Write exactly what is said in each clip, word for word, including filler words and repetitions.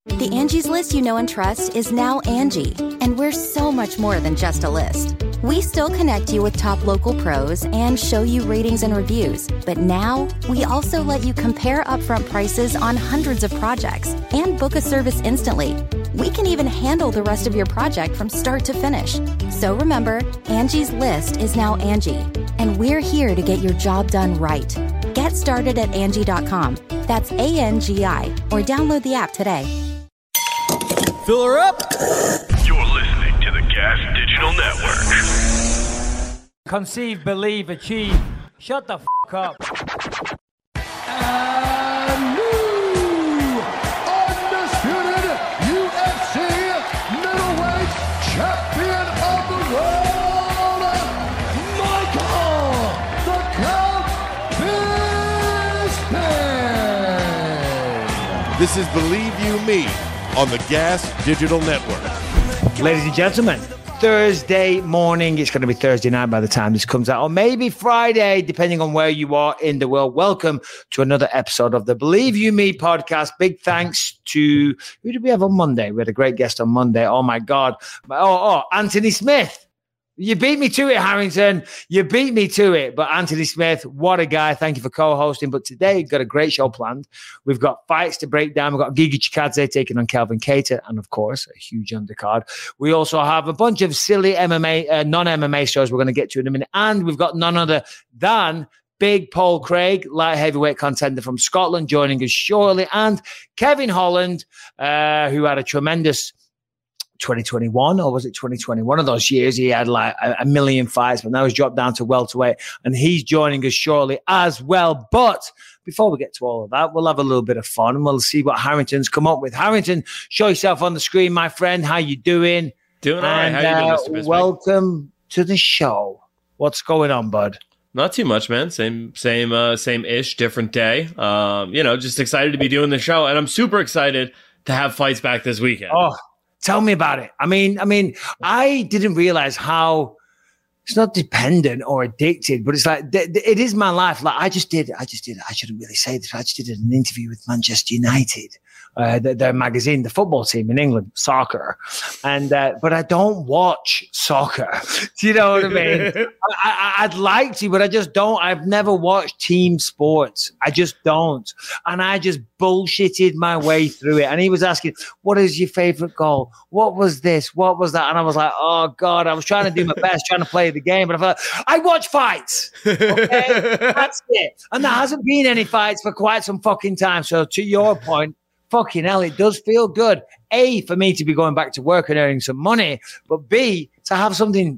The Angie's List you know and trust is now Angie, and we're so much more than just a list. We still connect you with top local pros and show you ratings and reviews, but now we also let you compare upfront prices on hundreds of projects and book a service instantly. We can even handle the rest of your project from start to finish. So remember, Angie's List is now Angie, and we're here to get your job done right. Get started at Angie dot com. That's A N G I, or download the app today. Fill her up. You're listening to the Gas Digital Network. Conceive, believe, achieve. Shut the f*** up. And new undisputed U F C middleweight champion of the world, Michael the Count Bisping. This is Believe You Me on the Gas Digital Network. Ladies and gentlemen, Thursday morning. It's going to be Thursday night by the time this comes out, or maybe Friday, depending on where you are in the world. Welcome to another episode of the Believe You Me podcast. Big thanks to, who did we have on Monday? We had a great guest on Monday. Oh my God. Oh, oh, Anthony Smith. You beat me to it, Harrington. You beat me to it. But Anthony Smith, what a guy. Thank you for co-hosting. But today, we've got a great show planned. We've got fights to break down. We've got Giga Chikadze taking on Calvin Kattar. And, of course, a huge undercard. We also have a bunch of silly M M A, uh, non-M M A shows we're going to get to in a minute. And we've got none other than Big Paul Craig, light heavyweight contender from Scotland, joining us shortly. And Kevin Holland, uh, who had a tremendous twenty twenty-one, or was it twenty twenty? One of those years he had like a, a million fights, but now he's dropped down to welterweight, and he's joining us shortly as well. But before we get to all of that, we'll have a little bit of fun and we'll see what Harrington's come up with. Harrington, show yourself on the screen, my friend. How you doing? Doing all right. And, How you doing, uh, Mister Bisping? Welcome to the show. What's going on, bud? Not too much, man. Same, same, uh, same ish, different day. Um, you know, just excited to be doing the show, and I'm super excited to have fights back this weekend. Oh, tell me about it. I mean, I mean, I didn't realize how it's not dependent or addicted, but it's like th- th- it is my life. Like I just did, I just did. I shouldn't really say this. I just did an interview with Manchester United, uh, their, their magazine, the football team in England, soccer, and uh, but I don't watch soccer. Do you know what I mean? I, I, I'd like to, but I just don't. I've never watched team sports. I just don't, and I just bullshitted my way through it. And he was asking, "What is your favorite goal? What was this? What was that?" And I was like, "Oh God!" I was trying to do my best, trying to play the game, but I thought I watch fights. Okay, that's it. And there hasn't been any fights for quite some fucking time. So to your point, fucking hell, it does feel good. A, for me to be going back to work and earning some money, but B, to have something,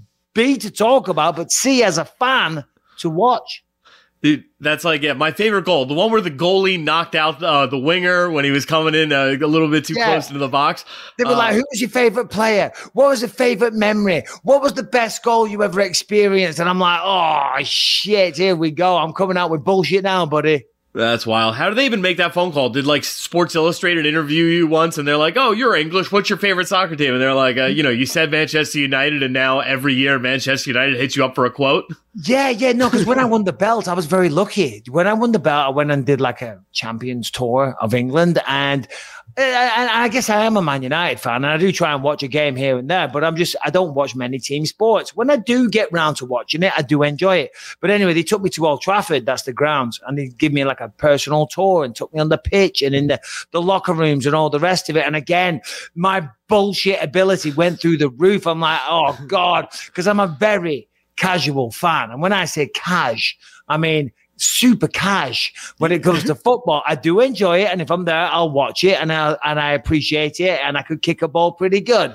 B, to talk about, but C, as a fan, to watch. Dude, that's like, yeah, my favorite goal. The one where the goalie knocked out uh, the winger when he was coming in uh, a little bit too Yeah. close into the box. They were Uh, like, who was your favorite player? What was the favorite memory? What was the best goal you ever experienced? And I'm like, oh, shit, here we go. I'm coming out with bullshit now, buddy. That's wild. How do they even make that phone call? Did like Sports Illustrated interview you once and they're like, oh, you're English. What's your favorite soccer team? And they're like, uh, you know, you said Manchester United and now every year Manchester United hits you up for a quote. Yeah, yeah, no, because when I won the belt, I was very lucky. When I won the belt, I went and did like a Champions Tour of England. And, and I guess I am a Man United fan, and I do try and watch a game here and there, but I'm just, I don't watch many team sports. When I do get round to watching it, I do enjoy it. But anyway, they took me to Old Trafford, that's the grounds, and they give me like a personal tour and took me on the pitch and in the, the locker rooms and all the rest of it. And again, my bullshit ability went through the roof. I'm like, oh God, because I'm a very casual fan. And when I say cash, I mean super cash. When it comes to football, I do enjoy it, and if I'm there, I'll watch it, and I and I appreciate it, and I could kick a ball pretty good.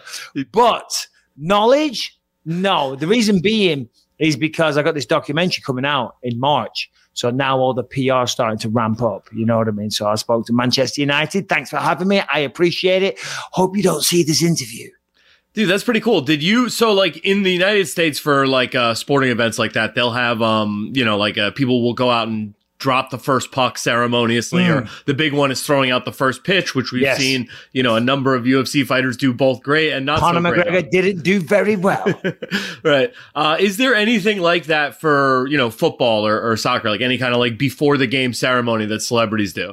But knowledge, no. The reason being is because I got this documentary coming out in March. So now all the P R is starting to ramp up. You know what I mean? So I spoke to Manchester United. Thanks for having me. I appreciate it. Hope you don't see this interview. Dude, that's pretty cool. Did you, so like in the United States for like uh, sporting events like that, they'll have, um, you know, like uh, people will go out and drop the first puck ceremoniously, mm. or the big one is throwing out the first pitch, which we've yes. seen, you know, a number of U F C fighters do both great and not Conor so great. McGregor didn't do very well. Right. Uh, is there anything like that for, you know, football or, or soccer, like any kind of like before the game ceremony that celebrities do?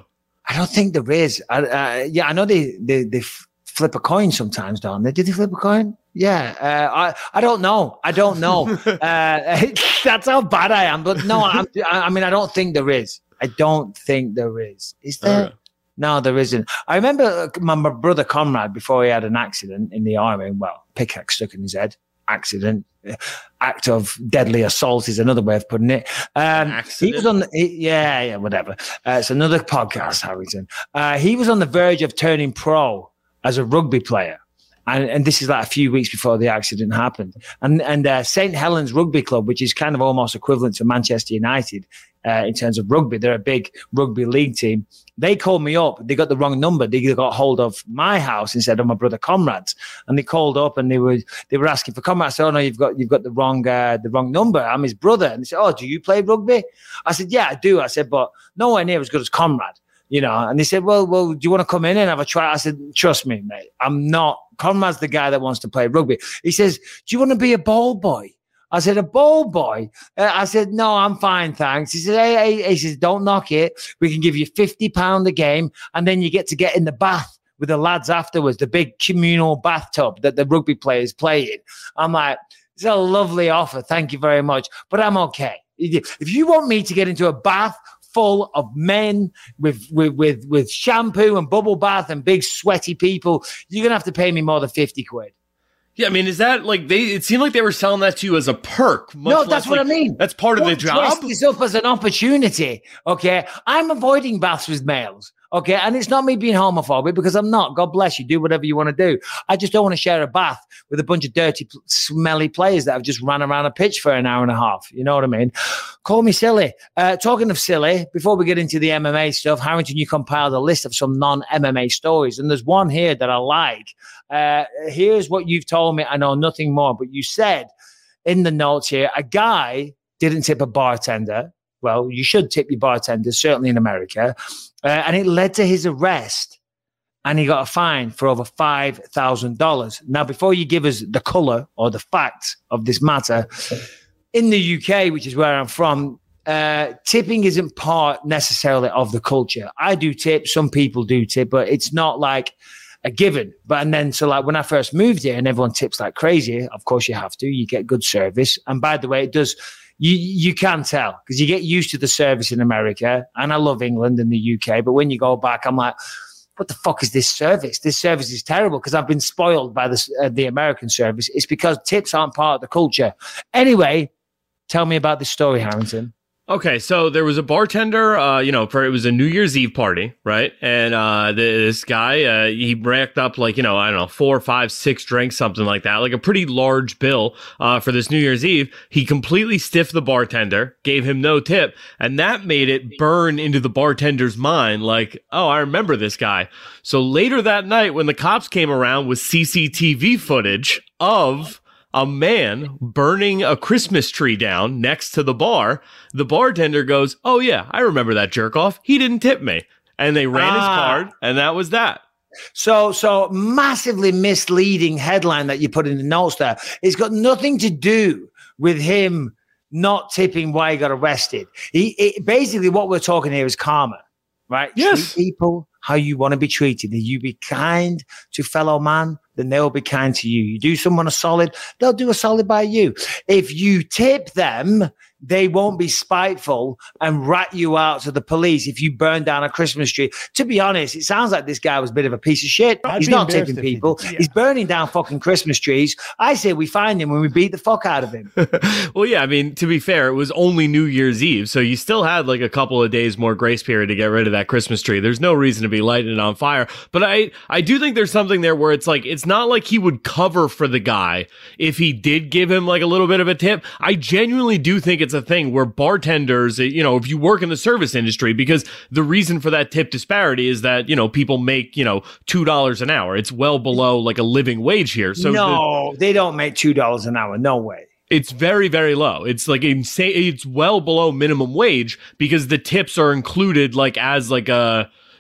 I don't think there is. I, uh, yeah, I know they, they they flip a coin sometimes, don't they? Did they flip a coin? Yeah, uh, I I don't know. I don't know. uh, that's how bad I am. But no, I'm, I mean, I don't think there is. I don't think there is. Is there? Right. No, there isn't. I remember my, my brother Conrad, before he had an accident in the army. Well, pickaxe stuck in his head. Accident. Act of deadly assault is another way of putting it. Um, he was on the, he, yeah, yeah, whatever. Uh, it's another podcast, Harrington. Uh, he was on the verge of turning pro as a rugby player. And, and this is like a few weeks before the accident happened. And, and uh, Saint Helens Rugby Club, which is kind of almost equivalent to Manchester United uh, in terms of rugby, they're a big rugby league team. They called me up. They got the wrong number. They got hold of my house instead of my brother Conrad's. And they called up and they were they were asking for Conrad. I said, "Oh no, you've got you've got the wrong uh, the wrong number. I'm his brother." And they said, "Oh, do you play rugby?" I said, "Yeah, I do." I said, "But nowhere near as good as Conrad." You know, and they said, well, well, do you want to come in and have a try? I said, trust me, mate, I'm not. Conrad's the guy that wants to play rugby. He says, do you want to be a ball boy? I said, a ball boy? Uh, I said, no, I'm fine, thanks. He said, hey, hey, he says, don't knock it. We can give you fifty pounds a game, and then you get to get in the bath with the lads afterwards, the big communal bathtub that the rugby players play in. I'm like, it's a lovely offer. Thank you very much, but I'm okay. If you want me to get into a bath full of men with, with with with shampoo and bubble bath and big sweaty people, you're gonna have to pay me more than fifty quid. Yeah, I mean, is that like they? It seemed like they were selling that to you as a perk. No, that's what like, I mean. That's part Don't of the job. Dress this up as an opportunity. Okay, I'm avoiding baths with males. Okay, and it's not me being homophobic because I'm not. God bless you. Do whatever you want to do. I just don't want to share a bath with a bunch of dirty, smelly players that have just run around a pitch for an hour and a half. You know what I mean? Call me silly. Uh, talking of silly, before we get into the M M A stuff, Harrington, you compiled a list of some non-M M A stories, and there's one here that I like. Uh, here's what you've told me. I know nothing more, but you said in the notes here, a guy didn't tip a bartender. Well, you should tip your bartenders, certainly in America. Uh, and it led to his arrest. And he got a fine for over five thousand dollars. Now, before you give us the color or the facts of this matter, in the U K, which is where I'm from, uh, tipping isn't part necessarily of the culture. I do tip. Some people do tip, but it's not like a given. But and then so like when I first moved here and everyone tips like crazy, of course you have to. You get good service. And by the way, it does... You you can tell because you get used to the service in America, and I love England and the U K. But when you go back, I'm like, what the fuck is this service? This service is terrible because I've been spoiled by the uh, the American service. It's because tips aren't part of the culture. Anyway, tell me about this story, Harrington. Okay, so there was a bartender, uh, you know, for it was a New Year's Eve party, right? And uh, this guy, uh, he racked up like, you know, I don't know, four, five, six drinks, something like that, like a pretty large bill uh, for this New Year's Eve. He completely stiffed the bartender, gave him no tip, and that made it burn into the bartender's mind like, oh, I remember this guy. So later that night, when the cops came around with C C T V footage of a man burning a Christmas tree down next to the bar, the bartender goes, oh yeah, I remember that jerk off. He didn't tip me. And they ran ah. his card, and that was that. So, so massively misleading headline that you put in the notes there. It's got nothing to do with him not tipping why he got arrested. He it, basically what we're talking here is karma, right? Yes. Treat people how you want to be treated. If you be kind to fellow man, then they'll be kind to you. You do someone a solid, they'll do a solid by you. If you tip them, they won't be spiteful and rat you out to the police if you burn down a Christmas tree. To be honest, it sounds like this guy was a bit of a piece of shit. I'd He's not tipping people. Yeah. He's burning down fucking Christmas trees. I say we find him when we beat the fuck out of him. Well, yeah, I mean, to be fair, it was only New Year's Eve, so you still had like a couple of days more grace period to get rid of that Christmas tree. There's no reason to be lighting it on fire. But I, I do think there's something there where it's like, it's not like he would cover for the guy if he did give him like a little bit of a tip. I genuinely do think it's a thing where bartenders, you know, if you work in the service industry, because the reason for that tip disparity is that, you know, people make, you know, two dollars an hour. It's well below like a living wage here. So no, the, they don't make two dollars an hour. No way. It's very, very low. It's like insane. It's well below minimum wage because the tips are included like as like a,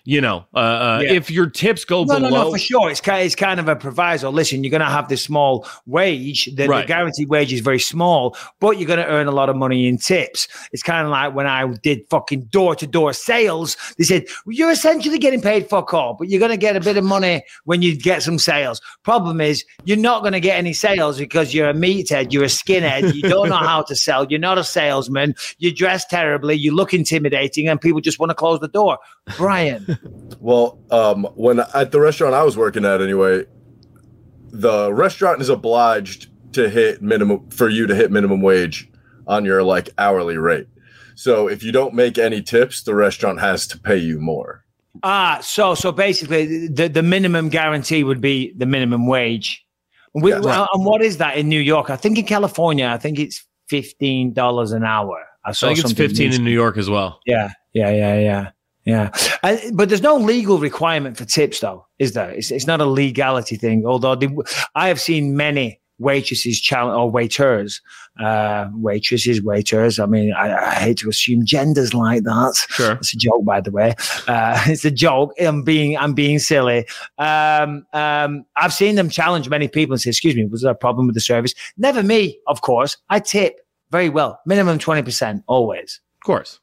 you know, uh, uh, Yeah. if your tips go No, below. no, no, for sure. It's kind, it's kind of a proviso. Listen, you're going to have this small wage. The, Right. the guaranteed wage is very small, but you're going to earn a lot of money in tips. It's kind of like when I did fucking door-to-door sales. They said, well, you're essentially getting paid fuck all, but you're going to get a bit of money when you get some sales. Problem is, you're not going to get any sales because you're a meathead, you're a skinhead, you don't know how to sell, you're not a salesman, you dress terribly, you look intimidating, and people just want to close the door. Brian. Well, um, when at the restaurant I was working at anyway, the restaurant is obliged to hit minimum for you to hit minimum wage on your like hourly rate. So if you don't make any tips, the restaurant has to pay you more. Ah, so so basically, the, the minimum guarantee would be the minimum wage. We, Yeah, right. And what is that in New York? I think in California, I think it's fifteen dollars an hour. I, saw I think it's something fifteen in recently. New York as well. Yeah, yeah, yeah, yeah, yeah. Uh, but there's no legal requirement for tips, though, is there? It's, it's not a legality thing. Although they, I have seen many waitresses challenge or waiters, uh, waitresses, waiters. I mean, I, I hate to assume genders like that. Sure. It's a joke, by the way. Uh, it's a joke. I'm being, I'm being silly. Um, um, I've seen them challenge many people and say, "Excuse me, was there a problem with the service?" Never me, of course. I tip very well, minimum twenty percent always. Of course.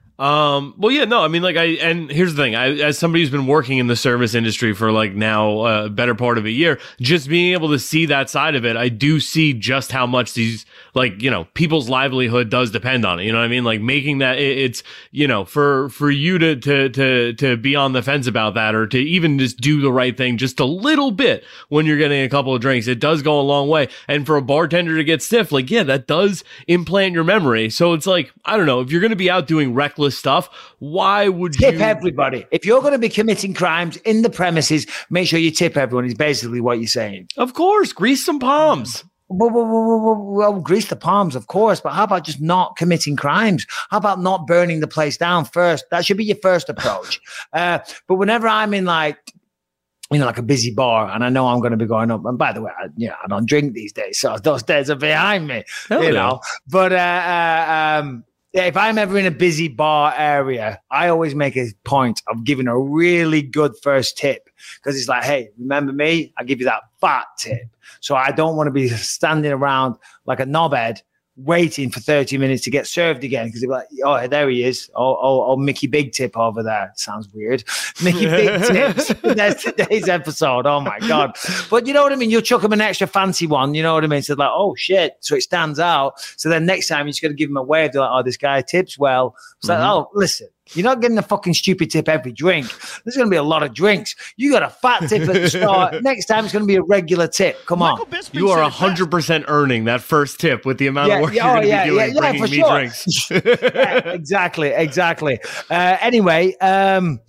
Um, well, yeah, no, I mean, like, I, and here's the thing, I, as somebody who's been working in the service industry for like now a uh, better part of a year, just being able to see that side of it, I do see just how much these, like, you know, people's livelihood does depend on it. You know what I mean? Like making that, it, it's, you know, for, for you to, to, to, to be on the fence about that, or to even just do the right thing just a little bit when you're getting a couple of drinks, it does go a long way. And for a bartender to get stiff, like, yeah, that does implant your memory. So it's like, I don't know, if you're going to be out doing reckless stuff, why would Tip you everybody. If you're going to be committing crimes in the premises, make sure you tip everyone, is basically what you're saying. Of course, grease some palms. Well, well, well, well, well, grease the palms, of course, but how about just not committing crimes? How about not burning the place down first? That should be your first approach. uh, but whenever I'm in like, you know, like a busy bar, and I know I'm going to be going up. And by the way, I, you know, I don't drink these days, so those days are behind me. Hell you yeah. know, but uh, uh, um, yeah, if I'm ever in a busy bar area, I always make a point of giving a really good first tip, because it's like, hey, remember me? I give you that fat tip. So I don't want to be standing around like a knobhead waiting for thirty minutes to get served again, because they're like, oh, there he is. Oh, oh, oh, Mickey Big Tip over there. Sounds weird. Mickey Big Tips. That's today's episode. Oh my God. But you know what I mean? You'll chuck him an extra fancy one. You know what I mean? So like, oh shit. So it stands out. So then next time you're just going to give him a wave. They're like, oh, this guy tips well. It's like, oh, listen. You're not getting a fucking stupid tip every drink. There's going to be a lot of drinks. You got a fat tip at the start. Next time it's going to be a regular tip. Come on. You are one hundred percent earning that first tip with the amount Yeah, of work yeah, you're oh, going to yeah, be doing yeah, yeah, bringing for me sure. drinks. Yeah, exactly, exactly. Uh, anyway, um,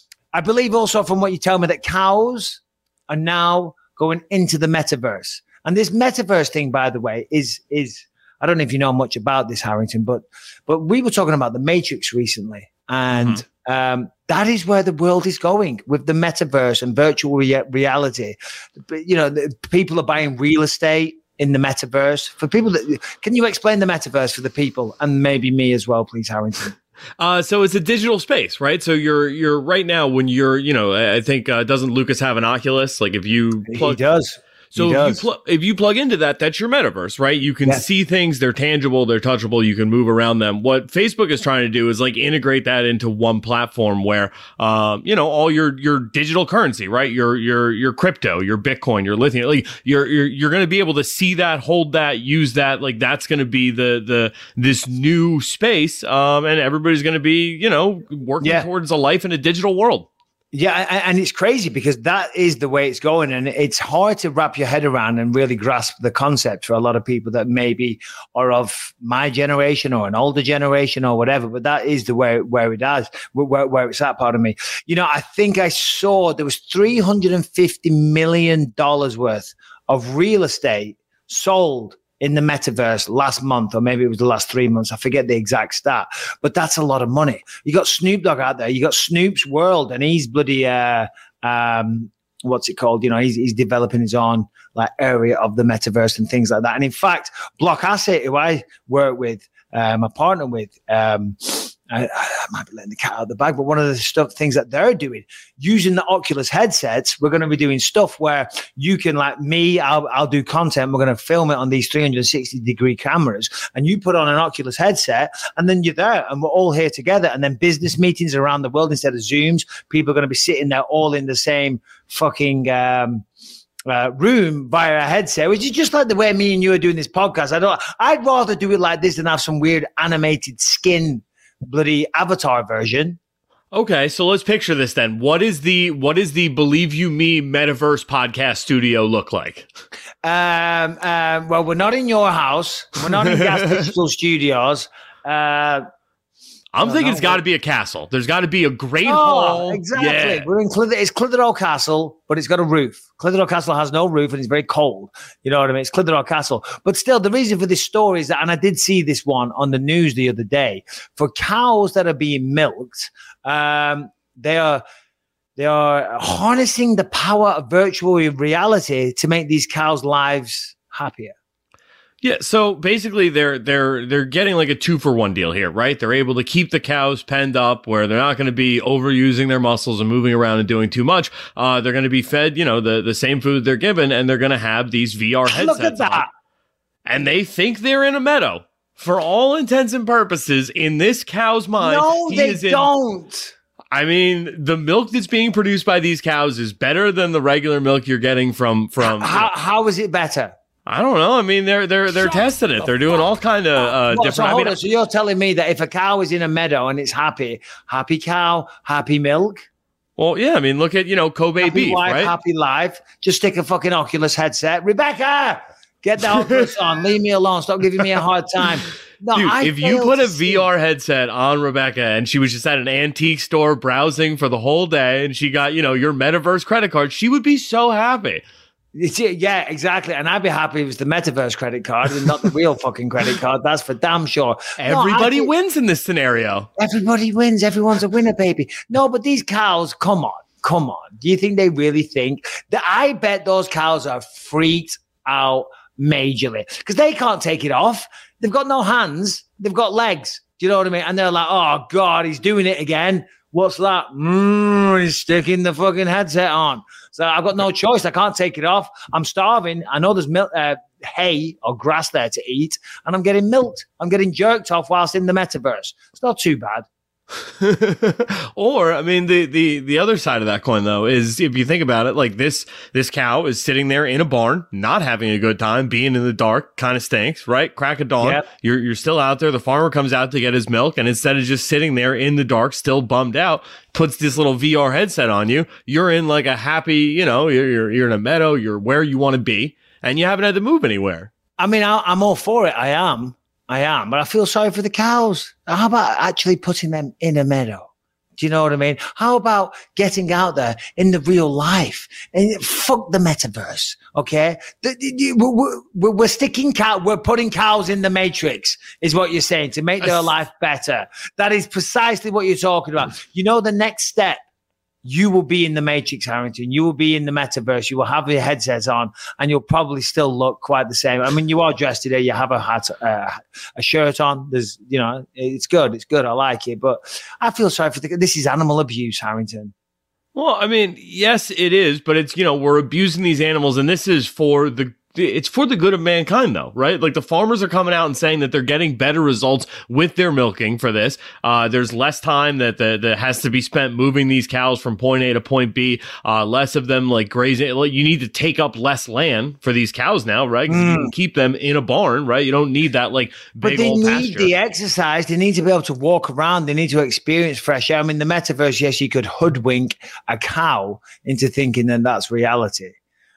I believe also from what you tell me that cows are now going into the metaverse. And this metaverse thing, by the way, is is I don't know if you know much about this, Harrington, but but we were talking about the Matrix recently. And mm-hmm. um, that is where the world is going with the metaverse and virtual rea- reality. You know, the, people are buying real estate in the metaverse. For people that, can you explain the metaverse for the people, and maybe me as well, please, Harrington? Uh, so it's a digital space, right? So you're you're right now when you're, you know, I think uh, doesn't Lucas have an Oculus? Like if you plug, he does. So if you, pl- if you plug into that, that's your metaverse, right? You can yes. see things, they're tangible, they're touchable, you can move around them. What Facebook is trying to do is like integrate that into one platform where, um, you know, all your, your digital currency, right? Your, your, your crypto, your Bitcoin, your lithium, like you're, you're, you're going to be able to see that, hold that, use that. Like that's going to be the, the, this new space. Um, and everybody's going to be, you know, working yeah. towards a life in a digital world. Yeah, and it's crazy because that is the way it's going, and it's hard to wrap your head around and really grasp the concept for a lot of people that maybe are of my generation or an older generation or whatever. But that is the way where it is, where, where it's at. Pardon me. You know, I think I saw there was three hundred fifty million dollars worth of real estate sold in the metaverse last month, or maybe it was the last three months. I forget the exact stat, but that's a lot of money. You got Snoop Dogg out there. You got Snoop's World, and he's bloody, uh, um, what's it called? You know, he's, he's developing his own like area of the metaverse and things like that. And in fact, Block Asset, who I work with, um, a partner with, um, I, I might be letting the cat out of the bag, but one of the stuff things that they're doing using the Oculus headsets, we're going to be doing stuff where you can, like me, I'll, I'll do content. We're going to film it on these three hundred sixty degree cameras, and you put on an Oculus headset, and then you're there, and we're all here together. And then business meetings around the world instead of Zooms, people are going to be sitting there all in the same fucking um, uh, room via a headset, which is just like the way me and you are doing this podcast. I don't. I'd rather do it like this than have some weird animated skin bloody avatar version. Okay, so let's picture this then. What is the what is the Believe You Me Metaverse podcast studio look like? Um, um, well, we're not in your house. We're not in Gas Digital Studios. Uh, I'm thinking it's got to be a castle. There's got to be a great oh, hall. Exactly. Yeah. We're in Clitheroe. It's Clitheroe Castle, but it's got a roof. Clitheroe Castle has no roof and it's very cold. You know what I mean? It's Clitheroe Castle. But still, the reason for this story is that, and I did see this one on the news the other day, for cows that are being milked, um, they are they are harnessing the power of virtual reality to make these cows' lives happier. Yeah, so basically they're they're they're getting like a two for one deal here, right? They're able to keep the cows penned up where they're not going to be overusing their muscles and moving around and doing too much. Uh, they're going to be fed, you know, the, the same food they're given, and they're going to have these V R headsets. Look at that. On, and they think they're in a meadow. For all intents and purposes, in this cow's mind, no, he they is in, don't. I mean, the milk that's being produced by these cows is better than the regular milk you're getting from from. How, how is it better? I don't know. I mean, they're they're they're testing it. They're doing all kind of uh, what, different. So, I hold mean, on, so you're telling me that if a cow is in a meadow and it's happy, happy cow, happy milk, well, yeah. I mean, look at you know Kobe happy beef, wife, right? happy life. Just stick a fucking Oculus headset, Rebecca. Get the Oculus on. Leave me alone. Stop giving me a hard time. No, Dude, I if you fail put to a see- V R headset on Rebecca and she was just at an antique store browsing for the whole day and she got, you know, your metaverse credit card, she would be so happy. It's, yeah, exactly. And I'd be happy if it was the metaverse credit card and not the real fucking credit card. That's for damn sure. No, Everybody I think- wins in this scenario. Everybody wins. Everyone's a winner, baby. No, but these cows, come on. Come on. Do you think they really think that? I bet those cows are freaked out majorly because they can't take it off. They've got no hands. They've got legs. Do you know what I mean? And they're like, oh, God, he's doing it again. What's that? Mm, he's sticking the fucking headset on. So I've got no choice. I can't take it off. I'm starving. I know there's milk, uh, hay or grass there to eat, and I'm getting milked. I'm getting jerked off whilst in the metaverse. It's not too bad. Or, I mean, the, the, the other side of that coin, though, is if you think about it, like this, this cow is sitting there in a barn, not having a good time, being in the dark, kind of stinks, right? Crack of dawn. Yep. You're, you're still out there. The farmer comes out to get his milk. And instead of just sitting there in the dark, still bummed out, puts this little V R headset on you. You're in like a happy, you know, you're, you're, you're in a meadow. You're where you want to be and you haven't had to move anywhere. I mean, I, I'm all for it. I am. I am. But I feel sorry for the cows. How about actually putting them in a meadow? Do you know what I mean? How about getting out there in the real life? And fuck the metaverse, okay? The, the, we're, we're, we're sticking cow, we're putting cows in the matrix, is what you're saying, to make their life better. That is precisely what you're talking about. You know, the next step, you will be in the matrix, Harrington. You will be in the metaverse. You will have your headsets on, and you'll probably still look quite the same. I mean, you are dressed today. You have a hat, uh, a shirt on. There's, you know, it's good. It's good. I like it. But I feel sorry for the. This is animal abuse, Harrington. Well, I mean, yes, it is, but it's, you know, we're abusing these animals, and this is for the. It's for the good of mankind, though, right? Like the farmers are coming out and saying that they're getting better results with their milking for this. Uh, there's less time that the, that has to be spent moving these cows from point A to point B. Uh, less of them like grazing. Like you need to take up less land for these cows now, right? 'Cause mm. you can keep them in a barn, right? You don't need that like big but they old need pasture. the exercise. They need to be able to walk around. They need to experience fresh air. I mean, the metaverse, yes, you could hoodwink a cow into thinking that that's reality,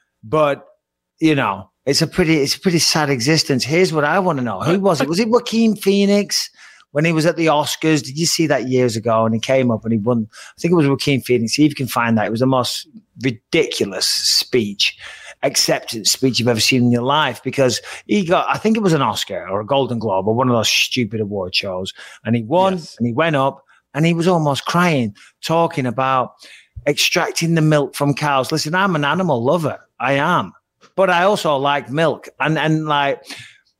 but you know. It's a pretty, it's a pretty sad existence. Here's what I want to know: who was it? Was it Joaquin Phoenix when he was at the Oscars? Did you see that years ago? And he came up and he won. I think it was Joaquin Phoenix. See if you can find that. It was the most ridiculous speech, acceptance speech you've ever seen in your life, because he got, I think it was an Oscar or a Golden Globe or one of those stupid award shows, and he won. Yes. And he went up and he was almost crying, talking about extracting the milk from cows. Listen, I'm an animal lover. I am. But I also like milk. And and like,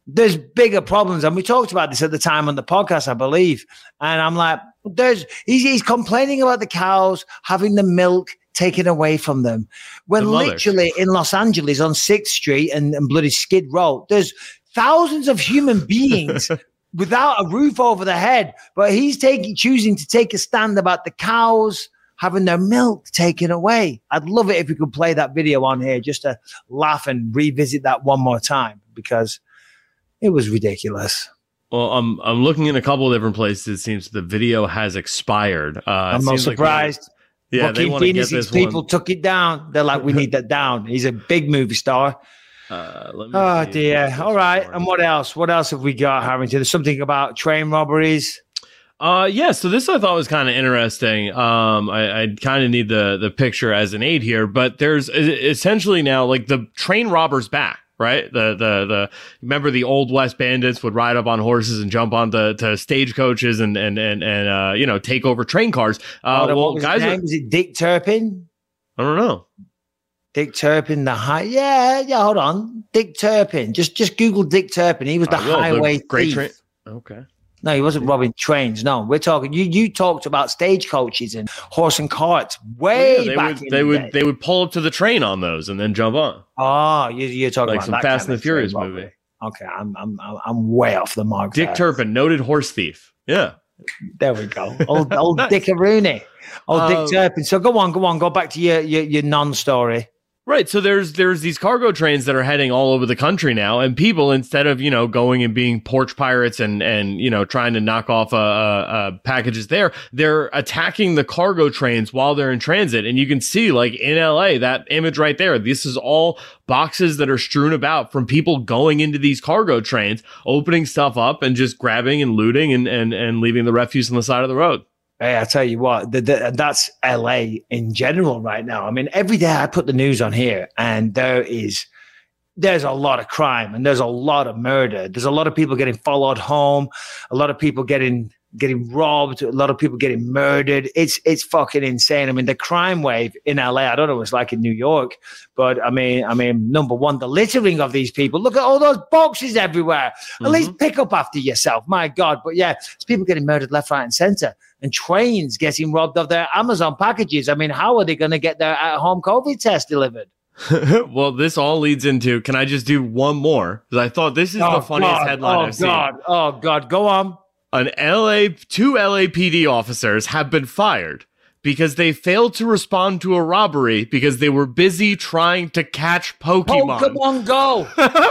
There's bigger problems. And we talked about this at the time on the podcast, I believe. And I'm like, there's he's, he's complaining about the cows having the milk taken away from them. When The mothers. literally in Los Angeles on sixth Street and, and bloody Skid Row, there's thousands of human beings without a roof over their head. But he's taking choosing to take a stand about the cows having their milk taken away. I'd love it if we could play that video on here just to laugh and revisit that one more time because it was ridiculous. Well, I'm I'm looking in a couple of different places. It seems the video has expired. Uh, I'm it not seems like surprised. they- yeah, they Joaquin want to get Phoenix's this people one. took it down. They're like, we need that down. He's a big movie star. Uh, let me Oh see. dear. All right. And what else? What else have we got, Harrington? There's something about train robberies. Uh, yeah. So this I thought was kind of interesting. Um, I, I kind of need the the picture as an aid here, but there's e- essentially now like the train robbers back. Right, the the the remember the old West bandits would ride up on horses and jump onto to stagecoaches and and and and uh, you know take over train cars. Uh, Oh, well, what was guys, his are, name? Was it Dick Turpin? I don't know. Dick Turpin, the high. Yeah, yeah. Hold on, Dick Turpin. Just just Google Dick Turpin. He was the I will, the highway great thief. train. Okay. No, he wasn't robbing trains. No, we're talking. You you talked about stagecoaches and horse and carts way Yeah, they back would in they the would day. they would pull up to the train on those and then jump on. Oh, you, you're talking Like about some that Fast kind and of the Furious train movie. robbery. Okay, I'm I'm I'm I'm way off the mark. Dick there. Turpin, noted horse thief. Yeah. There we go. Old old Nice. Dick Rooney. Old Um, Dick Turpin. So go on, go on, go back to your your, your non-story. Right. So there's there's these cargo trains that are heading all over the country now, and people, instead of you know going and being porch pirates and and you know trying to knock off uh, uh, uh packages there, they're attacking the cargo trains while they're in transit. And you can see like in L A that image right there. This is all boxes that are strewn about from people going into these cargo trains, opening stuff up and just grabbing and looting and and and leaving the refuse on the side of the road. Hey, I tell you what, the, the, that's L A in general right now. I mean, every day I put the news on here, and there is there's a lot of crime and there's a lot of murder. There's a lot of people getting followed home, a lot of people getting getting robbed, a lot of people getting murdered. It's it's fucking insane. I mean, the crime wave in L A, I don't know what it's like in New York, but I mean, I mean, number one, the littering of these people. Look at all those boxes everywhere. At least pick up after yourself. My God. But yeah, it's people getting murdered left, right, and center. And trains getting robbed of their Amazon packages. I mean, how are they going to get their at-home COVID test delivered? Well, this all leads into, can I just do one more? Because I thought this is the funniest God. headline Oh, I've seen. God. Oh, God. Go on. An L A, two L A P D officers have been fired because they failed to respond to a robbery because they were busy trying to catch Pokemon. Pokemon Go.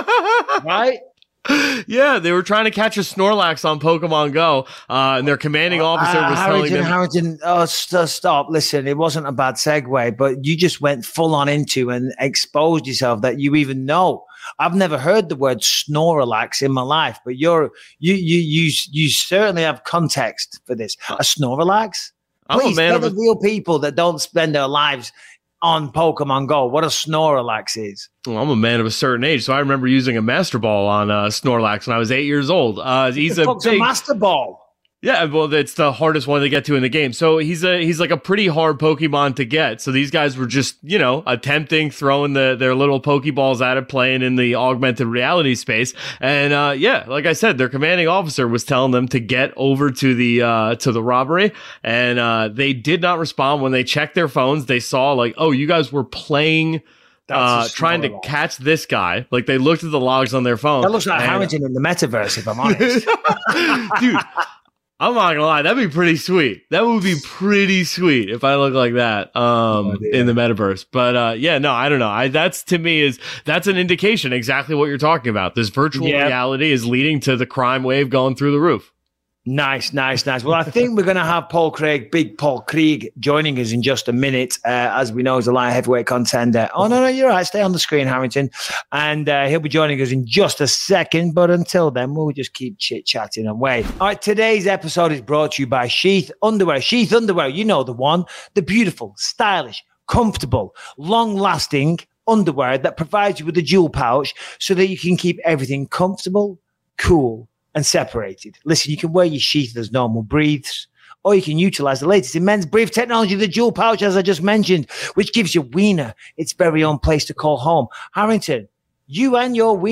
Right? Yeah, they were trying to catch a Snorlax on Pokemon Go, uh, and their commanding officer Uh, was telling Harrington, them. Harrington, oh, st- stop. Listen, it wasn't a bad segue, but you just went full on into and exposed yourself that you even know. I've never heard the word Snorlax in my life, but you're you you you you certainly have context for this. A Snorlax? I'm a Please man tell of the a- real people that don't spend their lives on Pokemon Go what a Snorlax is. Well, I'm a man of a certain age, so I remember using a Master Ball on uh, Snorlax when I was eight years old. Uh, he's The a fuck's big, a Master Ball? yeah, well, it's the hardest one to get to in the game. So he's a he's like a pretty hard Pokemon to get. So these guys were just you know attempting throwing the their little Pokeballs at it, playing in the augmented reality space. And uh, yeah, like I said, their commanding officer was telling them to get over to the uh, to the robbery, and uh, they did not respond. When they checked their phones, they saw like, oh, you guys were playing. Uh, That's a trying to Snorlax. catch this guy. Like they looked at the logs on their phone. That looks like and- Harrington in the metaverse, if I'm honest. Dude, I'm not gonna lie, that'd be pretty sweet. That would be pretty sweet if I look like that um Oh, dear. in the metaverse. But uh yeah, no, I don't know. I that's to me is that's an indication exactly what you're talking about. This virtual Yeah. reality is leading to the crime wave going through the roof. Nice, nice, nice. Well, I think we're going to have Paul Craig, Big Paul Krieg, joining us in just a minute. Uh, as we know, he's a light heavyweight contender. Oh, no, no, you're right. Stay on the screen, Harrington. And uh, he'll be joining us in just a second. But until then, we'll just keep chit-chatting away. All right, today's episode is brought to you by Sheath Underwear. Sheath Underwear, you know the one. The beautiful, stylish, comfortable, long-lasting underwear that provides you with a jewel pouch so that you can keep everything comfortable, cool, and separated. Listen, you can wear your sheath as normal breathes, or you can utilize the latest in men's brief technology, the dual pouch, as I just mentioned, which gives your wiener its very own place to call home. Harrington, you and your wiener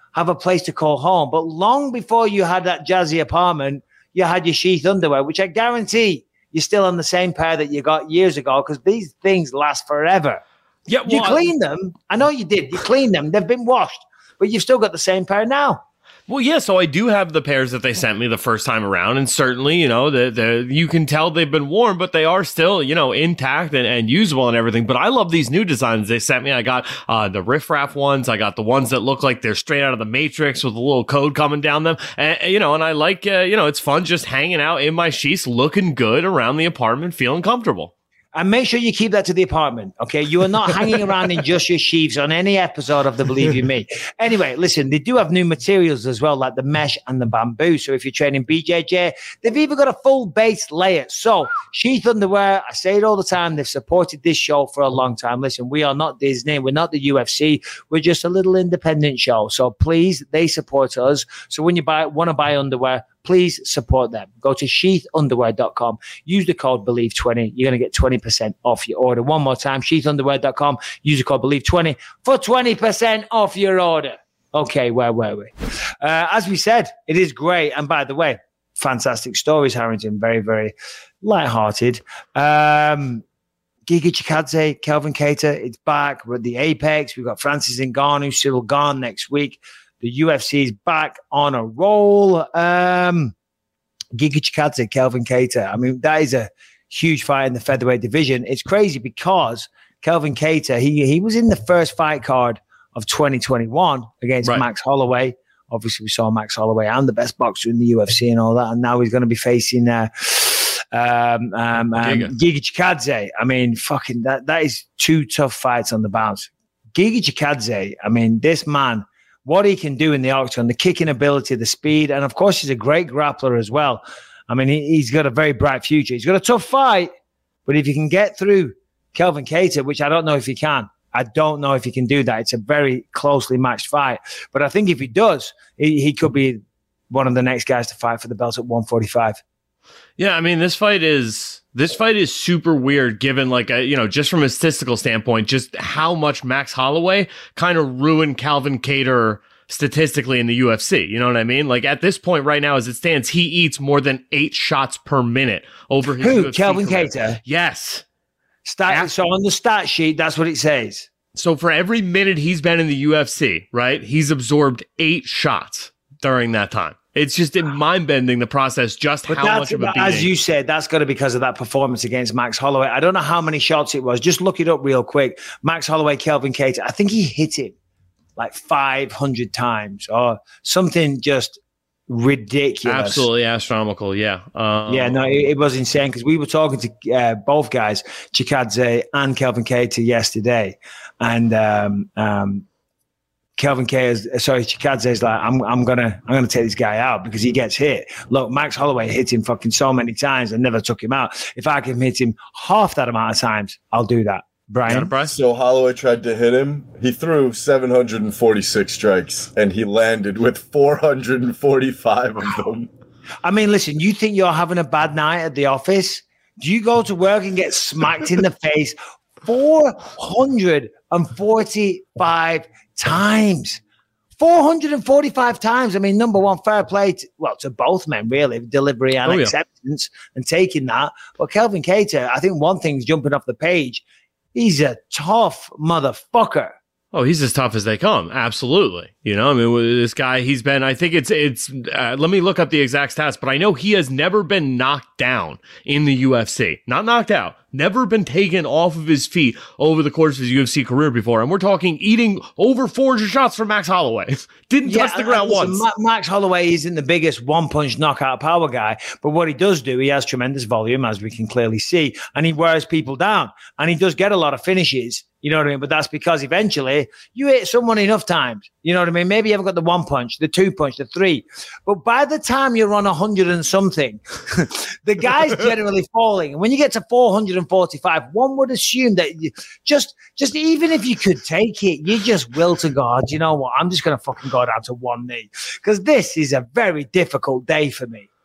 have a place to call home. But long before you had that jazzy apartment, you had your sheath underwear, which I guarantee you're still on the same pair that you got years ago because these things last forever. Yeah, well, you cleaned them. I know you did. You cleaned them. They've been washed, but you've still got the same pair now. Well, yeah, so I do have the pairs that they sent me the first time around, and certainly, you know, the, the you can tell they've been worn, but they are still, you know, intact and, and usable and everything. But I love these new designs they sent me. I got uh, the riffraff ones. I got the ones that look like they're straight out of the Matrix with a little code coming down them. And, you know, and I like, uh, you know, it's fun just hanging out in my sheets, looking good around the apartment, feeling comfortable. And make sure you keep that to the apartment, okay? You are not hanging around in just your sheaves on any episode of the Believe You Me. Anyway, listen, they do have new materials as well, like the mesh and the bamboo. So if you're training B J J, they've even got a full base layer. So Sheath Underwear, I say it all the time, they've supported this show for a long time. Listen, we are not Disney. We're not the U F C. We're just a little independent show. So please, they support us. So when you buy want to buy underwear, please support them. Go to sheath underwear dot com. Use the code believe twenty. You're going to get twenty percent off your order. One more time, sheath underwear dot com. Use the code believe twenty for twenty percent off your order. Okay, where were we? Uh, as we said, it is great. And by the way, fantastic stories, Harrington. Very, very lighthearted. Um, Giga Chikadze, Kelvin Kattar, it's back. We're at the Apex. We've got Francis Ngannou, Cyril Gane next week. The U F C is back on a roll. Um, Giga Chikadze, Kelvin Kattar. I mean, that is a huge fight in the featherweight division. It's crazy because Kelvin Kattar, he he was in the first fight card of twenty twenty-one against right. Max Holloway. Obviously, we saw Max Holloway and the best boxer in the U F C and all that. And now he's going to be facing uh, um, um, um, Giga. Giga Chikadze. I mean, fucking that that is two tough fights on the bounce. Giga Chikadze, I mean, this man, what he can do in the octagon, the kicking ability, the speed, and of course, he's a great grappler as well. I mean, he, he's got a very bright future. He's got a tough fight, but if you can get through Kelvin Kattar, which I don't know if he can, I don't know if he can do that. It's a very closely matched fight. But I think if he does, he, he could be one of the next guys to fight for the belt at one forty-five. Yeah, I mean, this fight is this fight is super weird given, like, a, you know, just from a statistical standpoint, just how much Max Holloway kind of ruined Kelvin Kattar statistically in the U F C. You know what I mean? Like, at this point right now, as it stands, he eats more than eight shots per minute over his Who? U F C Kelvin career. Kattar? Yes. Stat, After- so on the stat sheet, that's what it says. So for every minute he's been in the U F C, right, he's absorbed eight shots during that time. It's just mind-bending, the process, just but how much of a beating. As you said, that's got to be because of that performance against Max Holloway. I don't know how many shots it was. Just look it up real quick. Max Holloway, Kelvin Kattar, I think he hit him like five hundred times or something just ridiculous. Absolutely astronomical, yeah. Um, yeah, no, it, it was insane because we were talking to uh, both guys, Chikadze and Kelvin Kattar, yesterday. And um, um, Kelvin Kattar, sorry, Chikadze is like, I'm, I'm gonna, I'm gonna take this guy out because he gets hit. Look, Max Holloway hit him fucking so many times and never took him out. If I can hit him half that amount of times, I'll do that. Brian? So Holloway tried to hit him. He threw seven hundred forty-six strikes and he landed with four hundred forty-five of them. I mean, listen, you think you're having a bad night at the office? Do you go to work and get smacked in the face four hundred forty-five times? four hundred forty-five times. I mean, number one, fair play to, well, to both men, really, delivery and oh, yeah. acceptance and taking that. But Kelvin Kattar, I think one thing's jumping off the page. He's a tough motherfucker. Oh, he's as tough as they come. Absolutely. You know, I mean, this guy, he's been, I think it's, it's, uh, let me look up the exact stats, but I know he has never been knocked down in the U F C. Not knocked out. Never been taken off of his feet over the course of his U F C career before. And we're talking eating over four hundred shots from Max Holloway. Didn't yeah, touch the ground listen, once. Ma- Max Holloway isn't the biggest one-punch knockout power guy, but what he does do, he has tremendous volume, as we can clearly see, and he wears people down. And he does get a lot of finishes. You know what I mean? But that's because eventually you hit someone enough times. You know what I mean? Maybe you haven't got the one punch, the two punch, the three. But by the time you're on a hundred and something, the guy's generally falling. And when you get to four hundred forty-five, one would assume that you just, just even if you could take it, you just will to God, you know what? I'm just going to fucking go down to one knee because this is a very difficult day for me.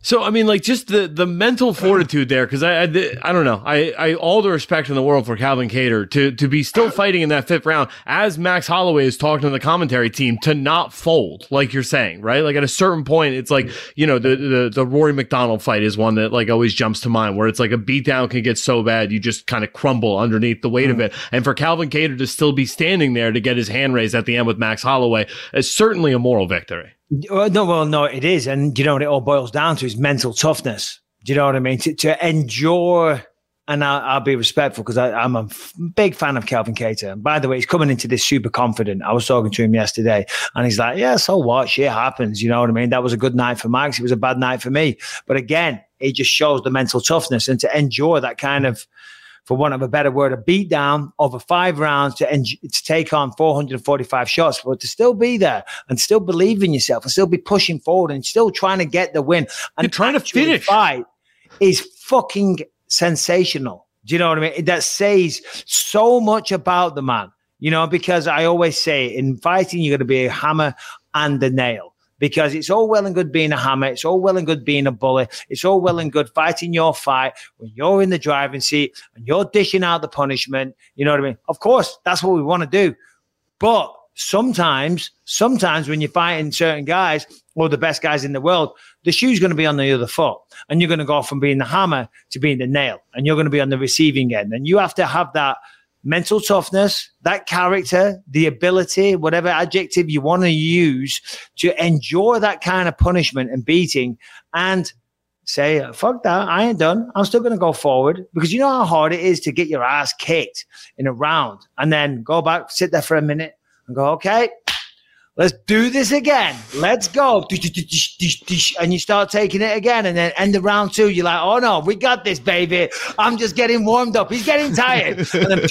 So, I mean, like, just the, the mental fortitude there, because I, I I don't know. I, I all the respect in the world for Calvin Kattar to to be still fighting in that fifth round as Max Holloway is talking to the commentary team to not fold, like you're saying, right? Like, at a certain point, it's like, you know, the, the, the Rory McDonald fight is one that, like, always jumps to mind, where it's like a beatdown can get so bad, you just kind of crumble underneath the weight mm. of it. And for Calvin Kattar to still be standing there to get his hand raised at the end with Max Holloway is certainly a moral victory. No, well, no, it is. And you know what it all boils down to is mental toughness. Do you know what I mean? To, to endure, and I'll, I'll be respectful because I'm a f- big fan of Calvin Kattar. And by the way, he's coming into this super confident. I was talking to him yesterday and he's like, yeah, so what? Shit happens. You know what I mean? That was a good night for Max. It was a bad night for me. But again, it just shows the mental toughness and to endure that kind of, for want of a better word, a beatdown over five rounds to, en- to take on four hundred forty-five shots, but to still be there and still believe in yourself and still be pushing forward and still trying to get the win. And you're trying to finish. Fight is fucking sensational. Do you know what I mean? That says so much about the man, you know, because I always say in fighting, you're going to be a hammer and a nail. Because it's all well and good being a hammer. It's all well and good being a bully. It's all well and good fighting your fight when you're in the driving seat and you're dishing out the punishment. You know what I mean? Of course, that's what we want to do. But sometimes, sometimes when you're fighting certain guys or the best guys in the world, the shoe's going to be on the other foot. And you're going to go from being the hammer to being the nail. And you're going to be on the receiving end. And you have to have that mental toughness, that character, the ability, whatever adjective you want to use to endure that kind of punishment and beating and say, fuck that, I ain't done. I'm still going to go forward because you know how hard it is to get your ass kicked in a round and then go back, sit there for a minute and go, okay, let's do this again. Let's go. And you start taking it again. And then end of round two, you're like, oh no, we got this, baby. I'm just getting warmed up. He's getting tired. And then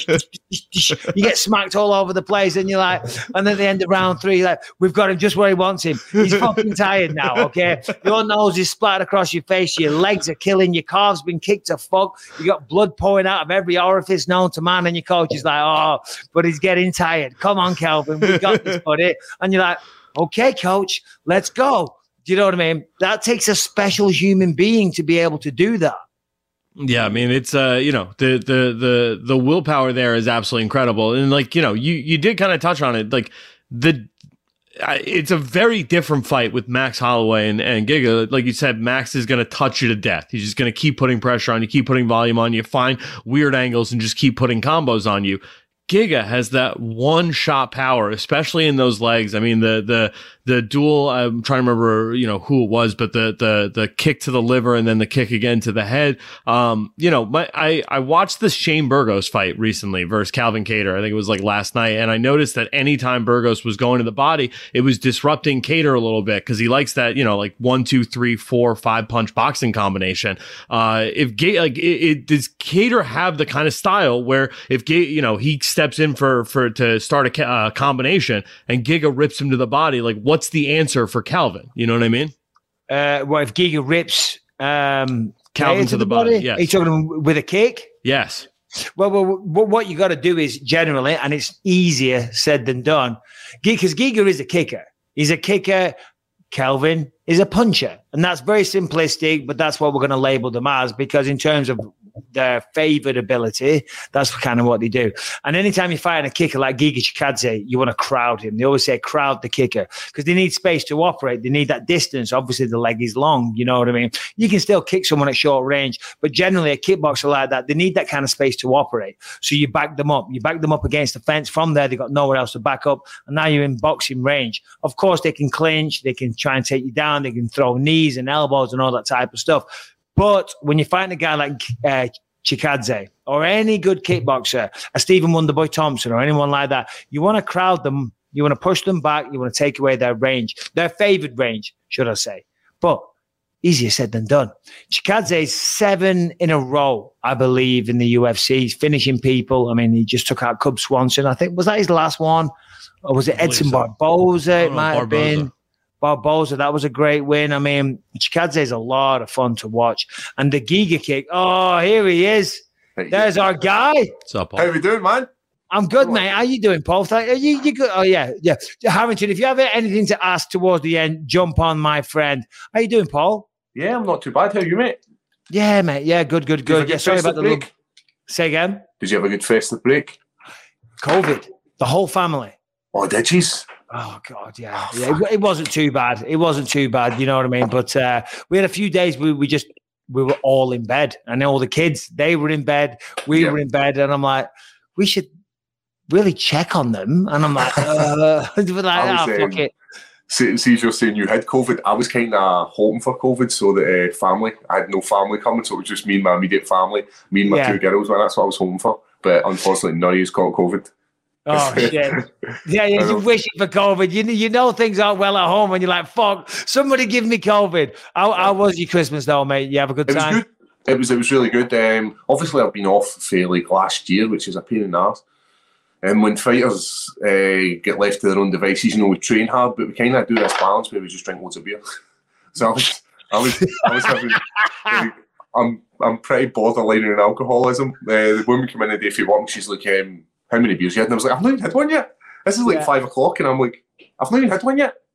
you get smacked all over the place. And you're like, and then at the end of round three, you're like, we've got him just where he wants him. He's fucking tired now, okay? Your nose is splattered across your face. Your legs are killing. Your calf's been kicked to fuck. You got blood pouring out of every orifice known to man. And your coach is like, oh, but he's getting tired. Come on, Kelvin. We got this, buddy. And you're like, okay, coach, let's go. Do you know what I mean? That takes a special human being to be able to do that. Yeah, I mean, it's uh, you know, the the the the willpower there is absolutely incredible, and like you know, you you did kind of touch on it, like the. It's a very different fight with Max Holloway and, and Giga. Like you said, Max is going to touch you to death. He's just going to keep putting pressure on you, keep putting volume on you, find weird angles, and just keep putting combos on you. Giga has that one shot power, especially in those legs. I mean, the the the dual. I'm trying to remember, you know, who it was, but the the the kick to the liver and then the kick again to the head. Um, you know, my I I watched the Shane Burgos fight recently versus Calvin Kattar. I think it was like last night, and I noticed that anytime Burgos was going to the body, it was disrupting Kattar a little bit because he likes that, you know, like one, two, three, four, five punch boxing combination. Uh, if Ga- like it, it does Kattar have the kind of style where if Ga- you know he steps in for for to start a ca- uh, combination and Giga rips him to the body, like what's the answer for Calvin? You know what I mean? Uh, well, if Giga rips um, Calvin to, to the, the body, body yes. Are you talking with a kick? Yes. Well, well, what you got to do is generally, and it's easier said than done, because Giga is a kicker. He's a kicker. Calvin is a puncher, and that's very simplistic, but that's what we're going to label them as, because in terms of their favored ability, that's kind of what they do. And anytime you find a kicker like Giga Chikadze, you want to crowd him. They always say crowd the kicker because they need space to operate. They need that distance. Obviously, the leg is long. You know what I mean? You can still kick someone at short range, but generally a kickboxer like that, they need that kind of space to operate. So you back them up. You back them up against the fence. From there, they've got nowhere else to back up. And now you're in boxing range. Of course, they can clinch. They can try and take you down. They can throw knees and elbows and all that type of stuff. But when you find a guy like uh, Chikadze or any good kickboxer, a Stephen Wonderboy Thompson or anyone like that, you want to crowd them. You want to push them back. You want to take away their range, their favored range, should I say. But easier said than done. Chikadze's seven in a row, I believe, in the U F C. He's finishing people. I mean, he just took out Cub Swanson. I think, was that his last one? Or was it Edson so. Barboza? It might Barboza. have been. Barboza, that was a great win. I mean, Chikadze is a lot of fun to watch. And the Giga kick, oh, here he is. There's our guy. What's up, Paul? How you doing, man? I'm good, mate. How you doing, Paul? Are you, you good? Oh, yeah, yeah. Harrington, if you have anything to ask towards the end, jump on, my friend. How you doing, Paul? Yeah, I'm not too bad. How are you, mate? Yeah, mate. Yeah, good, good, Did you have good. a Yeah, good sorry about festive the break? look. Say again. Did you have a good festive break? COVID. The whole family. Oh, did you? Oh God, yeah, yeah. It, it wasn't too bad. It wasn't too bad. You know what I mean? But uh, we had a few days we we just we were all in bed, and all the kids they were in bed, we Yeah. were in bed, and I'm like, we should really check on them. And I'm like, uh, we're like, I was, ah, fuck um, it. See, see, as you're saying you had COVID, I was kind of hoping for COVID so that uh, family, I had no family coming, so it was just me and my immediate family, me and my Yeah. two girls, and that's what I was hoping for. But unfortunately, none of you caught COVID. Oh shit! Yeah, yeah. I You're know. wishing for COVID. You you know things aren't well at home, and you're like, fuck. Somebody give me COVID. How, how was your Christmas though, mate? You have a good It was time? good. It was it was really good. Um, obviously, I've been off for like last year, which is a pain in the arse. And when fighters uh, get left to their own devices, you know, we train hard, but we kind of do this balance where we just drink loads of beer. So I was, I was, I was having. Like, I'm, I'm pretty borderline in alcoholism. Uh, the woman came in the day for work, and she's like, um, "How many beers you had?" And I was like, "I've not even had one yet. This is like Yeah. five o'clock," and I'm like, "I've not even had one yet."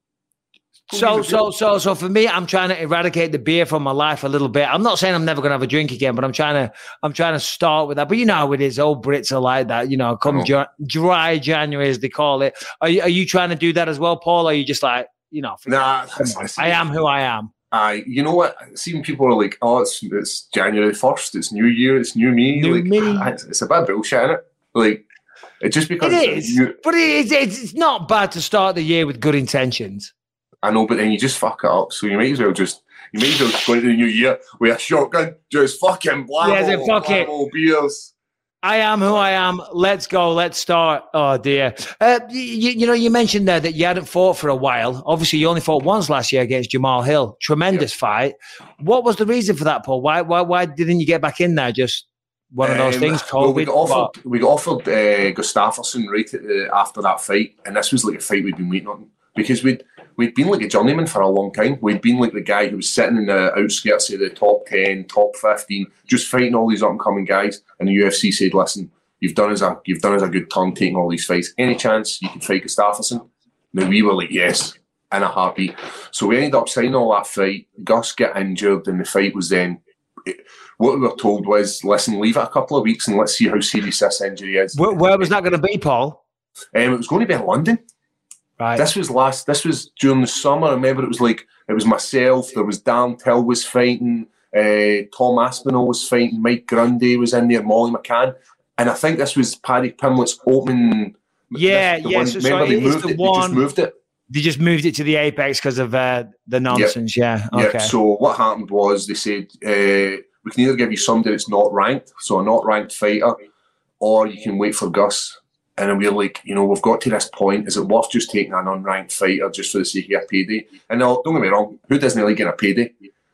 So, so, so, so for me, I'm trying to eradicate the beer from my life a little bit. I'm not saying I'm never going to have a drink again, but I'm trying to, I'm trying to start with that. But you know how it is. Old Brits are like that. You know, come know. dry, dry January, as they call it. Are you, are you trying to do that as well, Paul? Or are you just like, you know, Nah, come on, it's- I am who I am. I, you know what? Seeing people are like, "Oh, it's it's January first. It's New Year. It's new me." New like, me. ah, It's, it's a bit bullshit, innit? Like, it just because It it's is, new- but it is, it's, it's not bad to start the year with good intentions. I know, but then you just fuck it up. So you might as well just, you might as well go into the new year with a shotgun, just fucking blammo, Yeah, so fuck it. blammo beers. I am who I am. Let's go. Let's start. Oh dear. Uh, you, you know, you mentioned there that you hadn't fought for a while. Obviously, you only fought once last year against Jamal Hill. Tremendous fight. What was the reason for that, Paul? Why, why, why didn't you get back in there? Just one of those Um, things. well, we COVID. got offered, we got offered uh, Gustafsson right at the, after that fight, and this was like a fight we'd been waiting on because we'd we'd been like a journeyman for a long time. We'd been like the guy who was sitting in the outskirts of the top ten, top fifteen, just fighting all these up and coming guys. And the U F C said, "Listen, you've done us a you've done us a good turn taking all these fights. Any chance you can fight Gustafsson?" Now we were like, "Yes," in a heartbeat. So we ended up signing all that fight. Gus got injured, and the fight was then. It, what we were told was, "Listen, leave it a couple of weeks and let's see how serious this injury is." Where, where was that going to be, Paul? Um, it was going to be in London. Right. This was last. This was during the summer. I remember it was like it was myself. There was Dan Till was fighting. Uh, Tom Aspinall was fighting. Mike Grundy was in there. Molly McCann, and I think this was Paddy Pimlet's opening. Yeah, this- the yeah, one- so- remember so they it's moved the it. They one- just moved it. They just moved it to the Apex because of uh, the nonsense. Yeah. Okay. Yeah. So what happened was they said uh, we can either give you somebody that's not ranked, so a not ranked fighter, or you can wait for Gus. And then we're like, you know, we've got to this point. Is it worth just taking an unranked fighter just for the sake of a payday? And now, don't get me wrong, who doesn't like getting a payday?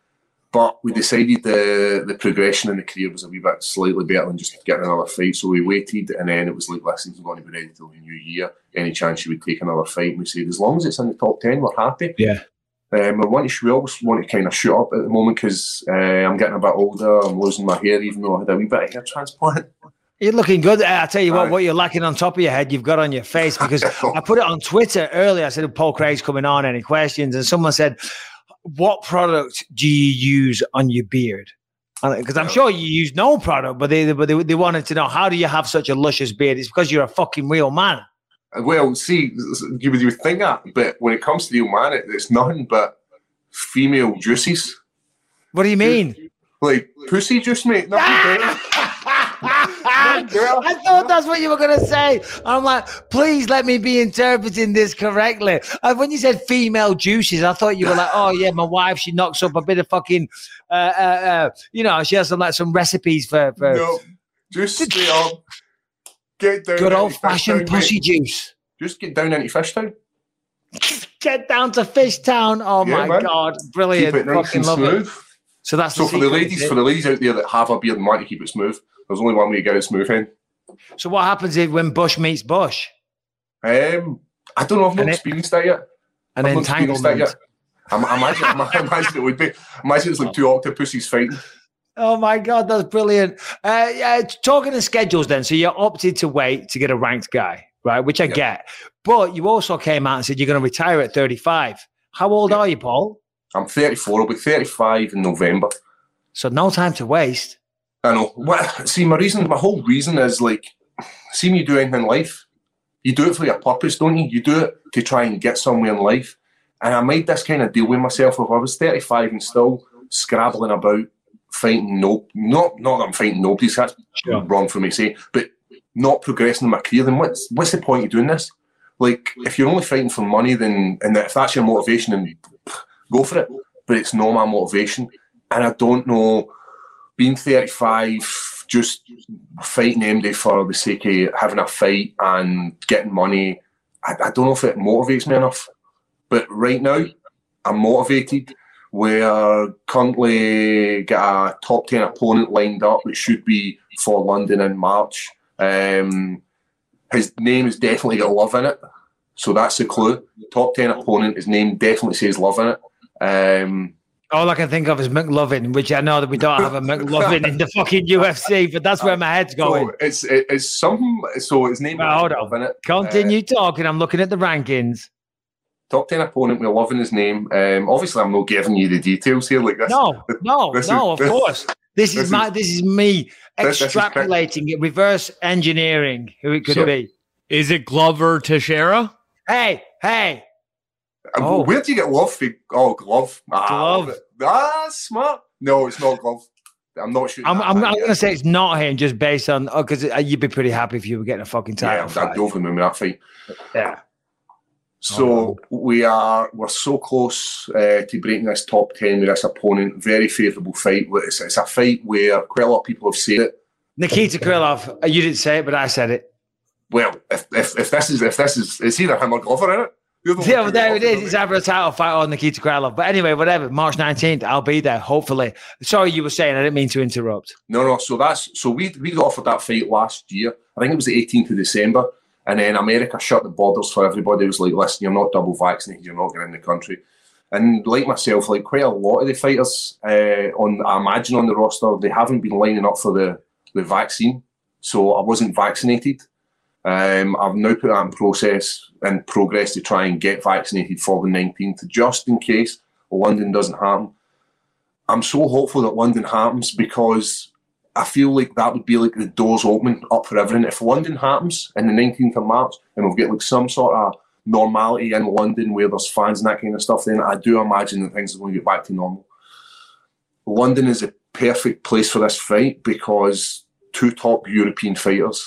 But we decided the the progression in the career was a wee bit slightly better than just getting another fight. So we waited, and then it was like, listen, he's going to be ready till the new year. Any chance you would take another fight? And we said, as long as it's in the top ten, we're happy. Yeah. Um, we want to, we always want to kind of shoot up at the moment because uh, I'm getting a bit older. I'm losing my hair, even though I had a wee bit of hair transplant. You're looking good. I tell you what, Aye. what you're lacking on top of your head, you've got on your face. Because I put it on Twitter earlier. I said, Paul Craig's coming on. Any questions? And someone said, what product do you use on your beard? Because I'm sure you use no product, but they, but they they wanted to know, how do you have such a luscious beard? It's because you're a fucking real man. Well, see, you would, you would think that, but when it comes to the man, it, it's nothing but female juices. What do you mean? Like pussy juice, mate. Nothing better. I thought that's what you were going to say. I'm like, please let me be interpreting this correctly. Uh, when you said female juices, I thought you were like, oh yeah, my wife, she knocks up a bit of fucking, uh, uh, uh, you know, she has some like some recipes for, for No, just straight up. Get down. good into old fashioned Fishtown, mate. pussy juice. Just get down into Fishtown. Get down to Fishtown. Oh Yeah, my man. God, Keep brilliant! it nice Fucking and love smooth. it. So that's So the for the secret, ladies, is it? for the ladies out there that have a beard and want to keep it smooth, there's only one way to get it smooth in. So what happens if when Bush meets Bush? Um, I don't know. I've not And it- experienced that yet. An I've not experienced that entanglement. yet. I, I imagine, I imagine it would be. Imagine it's like two octopuses fighting. Oh my God, that's brilliant. Uh, yeah, talking of schedules then, so you opted to wait to get a ranked guy, right? Which I Yeah. get. But you also came out and said you're going to retire at thirty-five. How old are you, Paul? I'm thirty-four. I'll be thirty-five in November. So no time to waste. I know. What, see, my reason, my whole reason is like, see me do anything in life, you do it for your purpose, don't you? You do it to try and get somewhere in life. And I made this kind of deal with myself. If I was thirty-five and still scrabbling about, fighting no, not not that I'm fighting nobody, that's sure. wrong for me to say, but not progressing in my career, then what's what's the point of doing this? Like, if you're only fighting for money, then and if that's your motivation, then go for it. But it's not my motivation, and I don't know. Being thirty-five, just fighting M D for the sake of having a fight and getting money, I, I don't know if it motivates me enough. But right now, I'm motivated. We're currently got a top ten opponent lined up, which should be for London in March. Um, his name has definitely got love in it, so that's the clue. Top ten opponent, his name definitely says love in it. Um, All I can think of is McLovin, which I know that we don't have a McLovin in the fucking U F C, but that's where my head's going. So it's it's something. So his name. Well, hold on. In it. Continue uh, talking. I'm looking at the rankings. Top ten opponent, we're loving his name. Um, obviously, I'm not giving you the details here. Like this. No, no, this no. is, of course, this, this is my. This is me this, extrapolating it, reverse engineering who it could so, be. Is it Glover Teixeira? Hey, hey. Oh. Where do you get love? For, oh, glove. Ah, glove. Ah, smart. No, it's not glove. I'm not sure. I'm, I'm, I'm going to say it's not him, just based on because oh, you'd be pretty happy if you were getting a fucking title. Yeah, I'd go for him in that fight. Yeah. So oh. we are we're so close uh, to breaking this top ten with this opponent. Very favourable fight. It's, it's a fight where quite a lot of people have said it. Nikita Krylov. You didn't say it, but I said it. Well, if if, if this is if this is it's either him or Glover in it. Yeah, well, there it is. It's either a title fight or Nikita Krylov. But anyway, whatever. March nineteenth, I'll be there, hopefully. Sorry, you were saying. I didn't mean to interrupt. No, no. So that's so we we got offered that fight last year. I think it was the eighteenth of December. And then America shut the borders for everybody. It was like, listen, you're not double vaccinated. You're not getting in the country. And like myself, like quite a lot of the fighters uh, on, I imagine on the roster, they haven't been lining up for the, the vaccine. So I wasn't vaccinated. Um, I've now put that in process and progress to try and get vaccinated for the nineteenth, just in case London doesn't happen. I'm so hopeful that London happens because I feel like that would be like the doors opening up for everything. If London happens in the nineteenth of March and we've got like some sort of normality in London where there's fans and that kind of stuff, then I do imagine that things are going to get back to normal. London is a perfect place for this fight because two top European fighters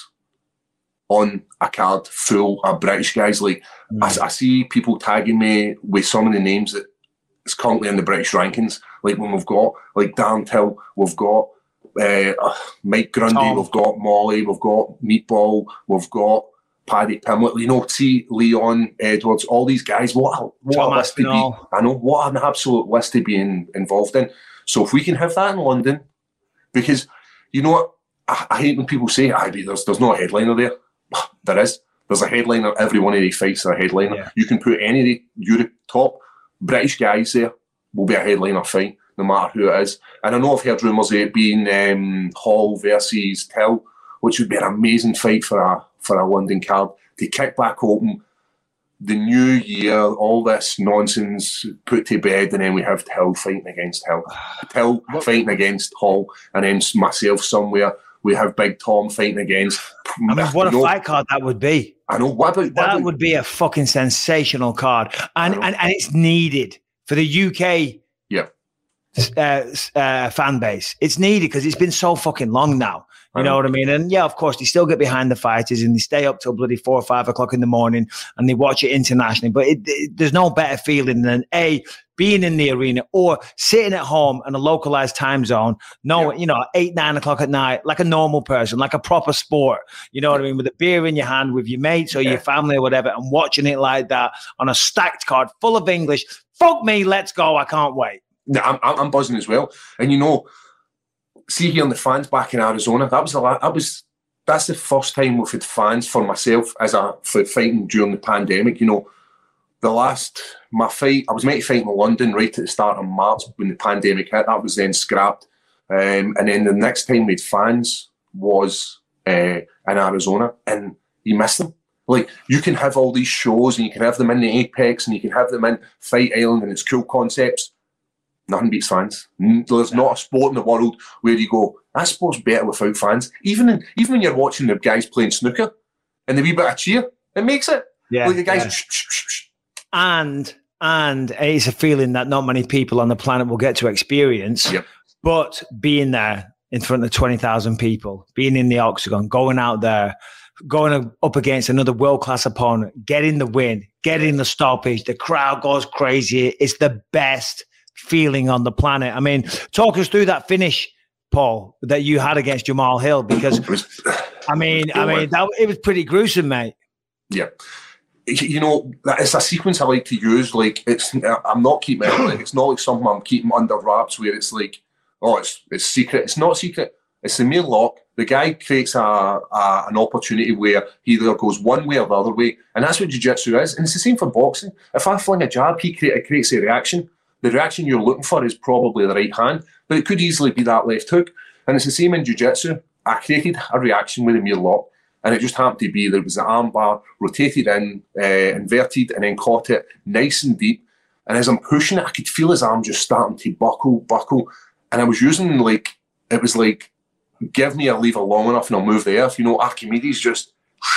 on a card full of British guys. Like mm. I, I see people tagging me with some of the names that is currently in the British rankings. Like when we've got like Darren Till, we've got uh, Mike Grundy, Tom. We've got Molly, we've got Meatball, we've got Paddy Pimlet. You know, see Leon Edwards, all these guys. What a, what a list to be! I know what an absolute list to be in, involved in. So if we can have that in London, because you know what, I, I hate when people say, "I be there's there's no headliner there." There is. There's a headliner. Every one of these fights are a headliner. Yeah. You can put any of the Europe top British guys there. Will be a headliner fight, no matter who it is. And I know I've heard rumours of it being um, Hall versus Till, which would be an amazing fight for a for a London card to kick back open the new year. All this nonsense put to bed, and then we have Till fighting against Till, Till fighting against Hall, and then myself somewhere. We have Big Tom fighting against. I mean, what a know, fight card that would be. I know. What about, what that about, would be a fucking sensational card. And, and, and it's needed for the U K yeah. uh, uh, fan base. It's needed because it's been so fucking long now. You know what I mean? And yeah, of course, they still get behind the fighters and they stay up till bloody four or five o'clock in the morning and they watch it internationally. But it, it, there's no better feeling than A, being in the arena or sitting at home in a localized time zone, no, yeah. you know, eight, nine o'clock at night, like a normal person, like a proper sport. You know what I mean? With a beer in your hand with your mates or yeah. your family or whatever, and watching it like that on a stacked card full of English. Fuck me, let's go. I can't wait. Yeah, I'm, I'm buzzing as well. And you know, see here on the fans back in Arizona, that was the that was that's the first time we've had fans for myself as a for fighting during the pandemic. You know, the last my fight, I was meant to fight in London right at the start of March when the pandemic hit. That was then scrapped, um, and then the next time we had fans was uh, in Arizona, and you miss them. Like you can have all these shows, and you can have them in the Apex, and you can have them in Fight Island, and it's cool concepts. Nothing beats fans. There's not a sport in the world where you go, that sport's better without fans. Even in, even when you're watching the guys playing snooker and the wee bit of cheer, it makes it. Yeah, like the guys. yeah. Shh, shh, shh, shh. And and it's a feeling that not many people on the planet will get to experience. Yep. But being there in front of twenty thousand people, being in the octagon, going out there, going up against another world-class opponent, getting the win, getting the stoppage, the crowd goes crazy. It's the best feeling on the planet. I mean, talk us through that finish, Paul, that you had against Jamal Hill, because I mean, I mean, that, it was pretty gruesome, mate. Yeah. You know, it's a sequence I like to use. Like, it's, I'm not keeping it, like, it's not like something I'm keeping under wraps where it's like, oh, it's it's secret. It's not secret. It's the mere lock. The guy creates a, a an opportunity where he either goes one way or the other way, and that's what jiu-jitsu is. And it's the same for boxing. If I fling a jab, he create, creates a reaction. The reaction you're looking for is probably the right hand, but it could easily be that left hook. And it's the same in jiu-jitsu. I created a reaction with a mere lock, and it just happened to be there was an arm bar rotated in, uh, inverted, and then caught it nice and deep. And as I'm pushing it, I could feel his arm just starting to buckle, buckle. And I was using, like, it was like, give me a lever long enough and I'll move the earth. You know, Archimedes just,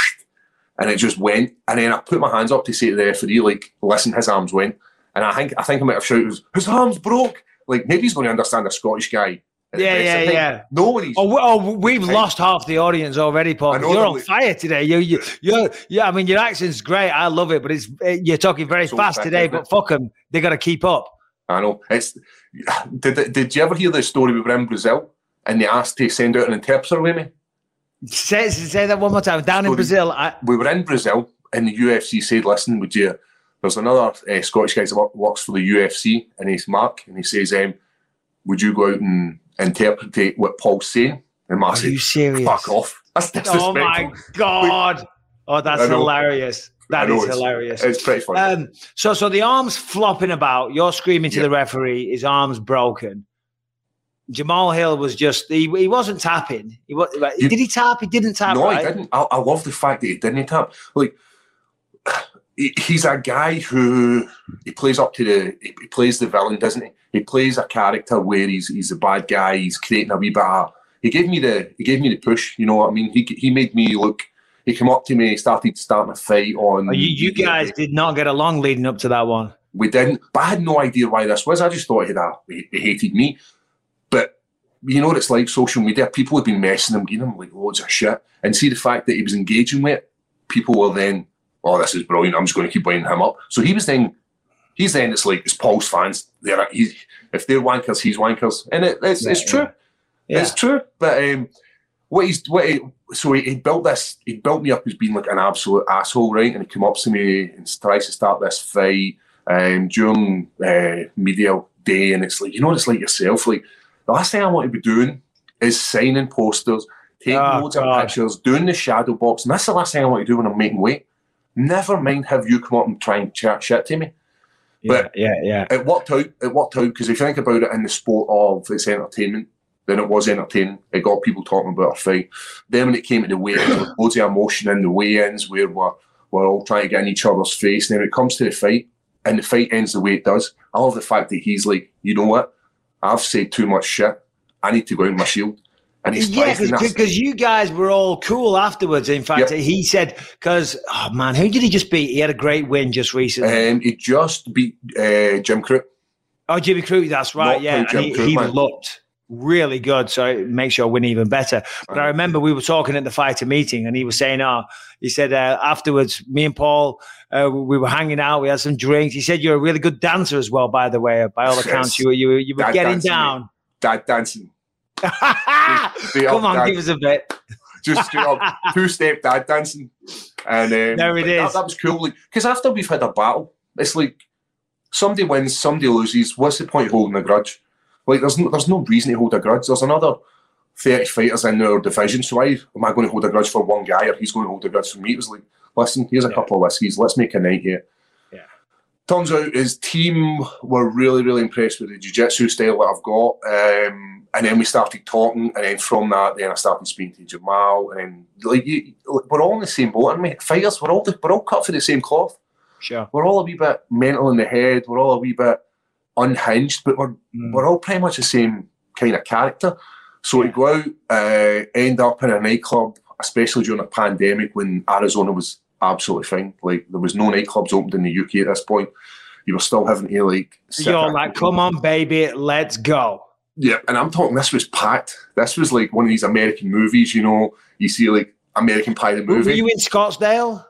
and it just went. And then I put my hands up to say to the referee, like, listen, his arms went. And I think I think I might have shouted, his arms broke. Like, maybe he's going to understand a Scottish guy. Yeah, yeah, yeah. Nobody's. Oh, we, oh, we've lost half the audience already, Paul. You're on fire today. You, you, you're, yeah. I mean, your accent's great. I love it, but it's you're talking very so fast today. But fuck them, they got to keep up. I know. It's. Did Did you ever hear the story? We were in Brazil and they asked to send out an interpreter with me. Say, say that one more time. Down story. in Brazil, I... we were in Brazil and the U F C said, "Listen, would you?" There's another uh, Scottish guy that works for the U F C, and he's Mark, and he says, um, "Would you go out and interpret what Paul's saying?" And Mark Are said, you serious? "Fuck off! That's disrespectful." Oh my god! Oh, that's hilarious. That is it's, hilarious. It's pretty funny. Um, so, so the arm's flopping about. You're screaming to yeah. the referee. His arm's broken. Jamal Hill was just, he, he wasn't tapping. He was, you, Did he tap? He didn't tap, No, right? he didn't. I, I love the fact that he didn't tap. Like, he, he's a guy who, he plays up to the, he, he plays the villain, doesn't he? He plays a character where he's he's a bad guy. He's creating a wee bit of, he gave me the, he gave me the push, you know what I mean? He he made me look, he came up to me, started starting a fight on. Oh, you, you guys the, did not get along leading up to that one. We didn't, but I had no idea why this was. I just thought he'd, uh, he, he hated me. But you know what it's like, social media, people have been messing him, giving him like loads of shit. And see the fact that he was engaging with it, people were then, oh, this is brilliant, I'm just going to keep winding him up. So he was then, he's then, it's like, it's Paul's fans. They're, he's, if they're wankers, he's wankers. And it, it's, yeah, it's true. Yeah. It's true. But um, what he's, what he, so he, he built this, he built me up as being like an absolute asshole, right? And he came up to me and tries to start this fight um, during uh, media day. And it's like, you know what it's like yourself? Like, the last thing I want to be doing is signing posters, taking oh, loads God. of pictures, doing the shadow box. And that's the last thing I want to do when I'm making weight. Never mind have you come up and try and chat shit to me. Yeah, but yeah, yeah. It worked out. It worked out because if you think about it in the sport of it's entertainment, then it was entertaining. It got people talking about our fight. Then when it came to the weigh-ins, there was loads of emotion in the weigh-ins where we're, we're all trying to get in each other's face. And then when it comes to the fight, and the fight ends the way it does, I love the fact that he's like, you know what? I've said too much shit. I need to go in my shield. And he's yeah, because you guys were all cool afterwards. In fact, yep. he said, because, oh man, who did he just beat? He had a great win just recently. Um, he just beat uh, Jim Crute. Oh, Jimmy Crute, that's right, Not yeah. And he, Crute, he looked really good, so it makes your win even better. But I remember we were talking at the fighter meeting, and he was saying, oh, he said uh, afterwards, me and Paul, uh, we were hanging out, we had some drinks. He said you're a really good dancer as well, by the way. By all accounts, you were, you were, you were getting dancing, down. Mate. Dad dancing. Come on, dad. Give us a bit. Just straight up two-step dad dancing. And um, there it is. That, that was cool. Because like, after we've had a battle, it's like somebody wins, somebody loses. What's the point of holding a grudge? Like, there's no, there's no reason to hold a grudge. There's another thirty fighters in our division, so why am I going to hold a grudge for one guy or he's going to hold a grudge for me? It was like, listen, here's a yeah. couple of whiskeys. Let's make a night here. Yeah. Turns out his team were really, really impressed with the jiu-jitsu style that I've got. Um, and then we started talking, and then from that, then I started speaking to Jamal. And then, like, you, we're all in the same boat, and mate, fighters, we're all, we're all cut for the same cloth. Sure. We're all a wee bit mental in the head. We're all a wee bit unhinged, but we're mm. we're all pretty much the same kind of character. So to go out, uh, end up in a nightclub, especially during a pandemic when Arizona was absolutely fine. Like there was no nightclubs opened in the U K at this point. You were still having to like. You're like, come on, baby, let's go. Yeah, and I'm talking. This was packed. This was like one of these American movies. You know, you see like American Pie the movie. Were you in Scottsdale?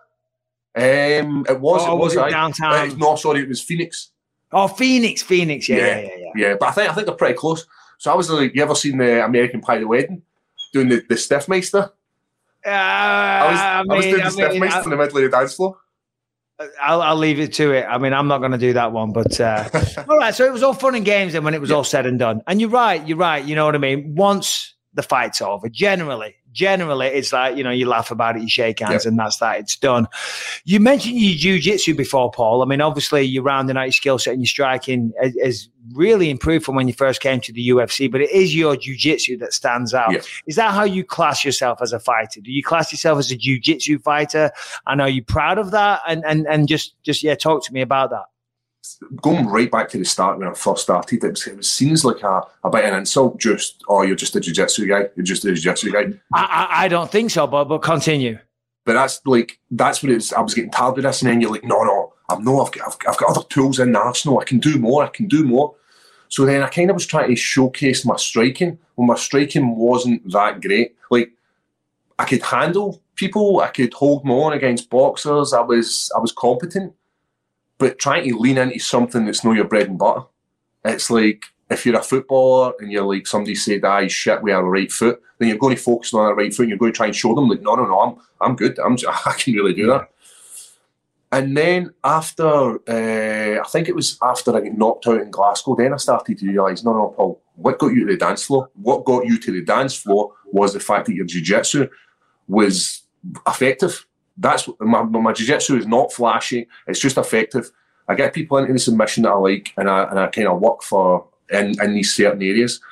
Um, it was. Oh, it was, was it right. downtown? Uh, no, sorry, it was Phoenix. Oh, Phoenix, Phoenix. Yeah, yeah, yeah, yeah. Yeah, yeah. But I think I think they're pretty close. So I was like, you ever seen the American Pie the Wedding? Doing the the Stiffmeister. Uh, I was, I, mean, I was doing the I Stiffmeister mean, I, in the middle of the dance floor. I'll, I'll leave it to it. I mean, I'm not going to do that one, but uh, all right. So it was all fun and games, then when it was yeah. all said and done. And you're right, you're right. You know what I mean? Once the fight's over, generally, generally, it's like, you know, you laugh about it, you shake hands, yep. and that's that. It's done. You mentioned your jiu-jitsu before, Paul. I mean, obviously, you're rounding out your skill set and your striking has, has really improved from when you first came to the U F C, but it is your jiu-jitsu that stands out. Yep. Is that how you class yourself as a fighter? Do you class yourself as a jiu-jitsu fighter? And are you proud of that? And and and just, just yeah, talk to me about that. Going right back to the start when I first started, it, was, it seems like a, a bit of an insult. Just, oh, you're just a jiu-jitsu guy. You're just a jiu-jitsu guy. I, I, I don't think so, but but continue. But that's like that's what it was. I was getting tired of this, and then you're like, no, no, I'm no. I've got, I've, I've got other tools in the arsenal. I can do more. I can do more. So then I kind of was trying to showcase my striking when my striking wasn't that great. Like I could handle people. I could hold my own against boxers. I was I was competent. But trying to lean into something that's not your bread and butter. It's like if you're a footballer and you're like somebody said, ah, he's shit with a right foot, then you're going to focus on a right foot and you're going to try and show them like, no, no, no, I'm I'm good. I'm I can really do that. And then after, uh, I think it was after I got knocked out in Glasgow, then I started to realise, no, no, Paul, what got you to the dance floor? What got you to the dance floor was the fact that your jiu-jitsu was effective. That's what my, my jiu-jitsu is not flashy. It's just effective. I get people into the submission that I like, and I and I kind of work for in, in these certain areas.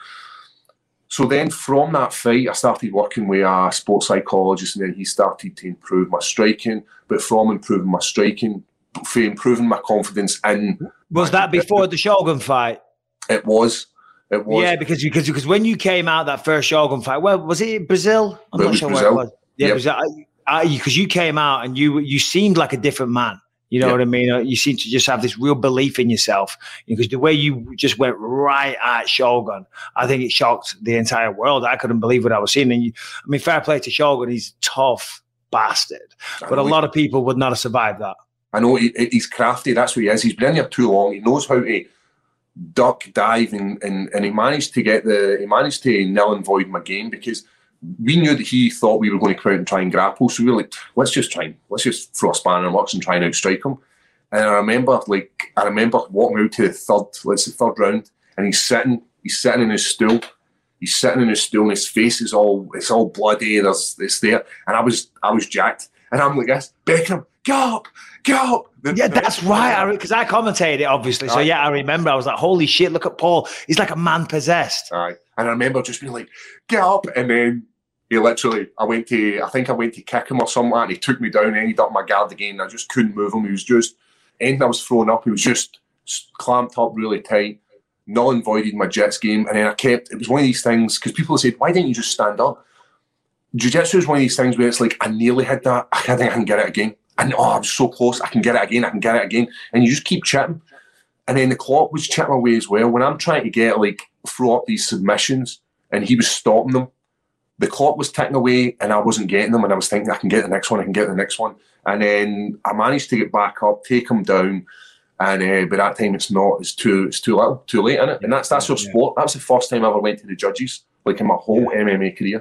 So then from that fight, I started working with a sports psychologist, and then he started to improve my striking. But from improving my striking, for improving my confidence in... Was that before the Shogun fight? It was. It was. Yeah, because because because when you came out that first Shogun fight, well, was it Brazil? I'm it not was sure Brazil. where it was. Yeah, because yep. you, you came out and you you seemed like a different man. You know yep. what I mean? You seem to just have this real belief in yourself, because the way you just went right at Shogun, I think it shocked the entire world. I couldn't believe what I was seeing. And you, I mean, fair play to Shogun. He's a tough bastard, but a lot of people would not have survived that. I know he, he's crafty. That's what he is. He's been in here too long. He knows how to duck, dive, and, and, and he managed to get the he managed to null and void my game, because we knew that he thought we were going to come out and try and grapple. So we were like, let's just try and let's just throw a spanner in the works and try and outstrike him. And I remember, like, I remember walking out to the third, let's the third round, and he's sitting, he's sitting in his stool. He's sitting in his stool, and his face is all, it's all bloody. There's, it's there, and I was, I was jacked, and I'm like this, Beckham, get up, get up. Yeah, that's right. Because I, I commentated it, obviously. So yeah, I remember. I was like, holy shit, look at Paul. He's like a man possessed. Aye. And I remember just being like, get up, and then he literally, I went to, I think I went to kick him or something, and he took me down, ended up my guard again. I just couldn't move him. He was just, and I was thrown up. He was just clamped up really tight, null and voided my jits game. And then I kept, it was one of these things, because people said, why didn't you just stand up? Jiu-jitsu is one of these things where it's like, I nearly had that. I think I can get it again. And oh, I'm so close. I can get it again. I can get it again. And you just keep chipping. And then the clock was chipping away as well. When I'm trying to get, like, throw up these submissions, and he was stopping them, the clock was ticking away, and I wasn't getting them. And I was thinking, I can get the next one. I can get the next one. And then I managed to get back up, take him down. And uh, by that time, it's not. It's too. It's too little. Too late, isn't it? And that's that's your sport. That was the first time I ever went to the judges, like in my whole yeah. M M A career.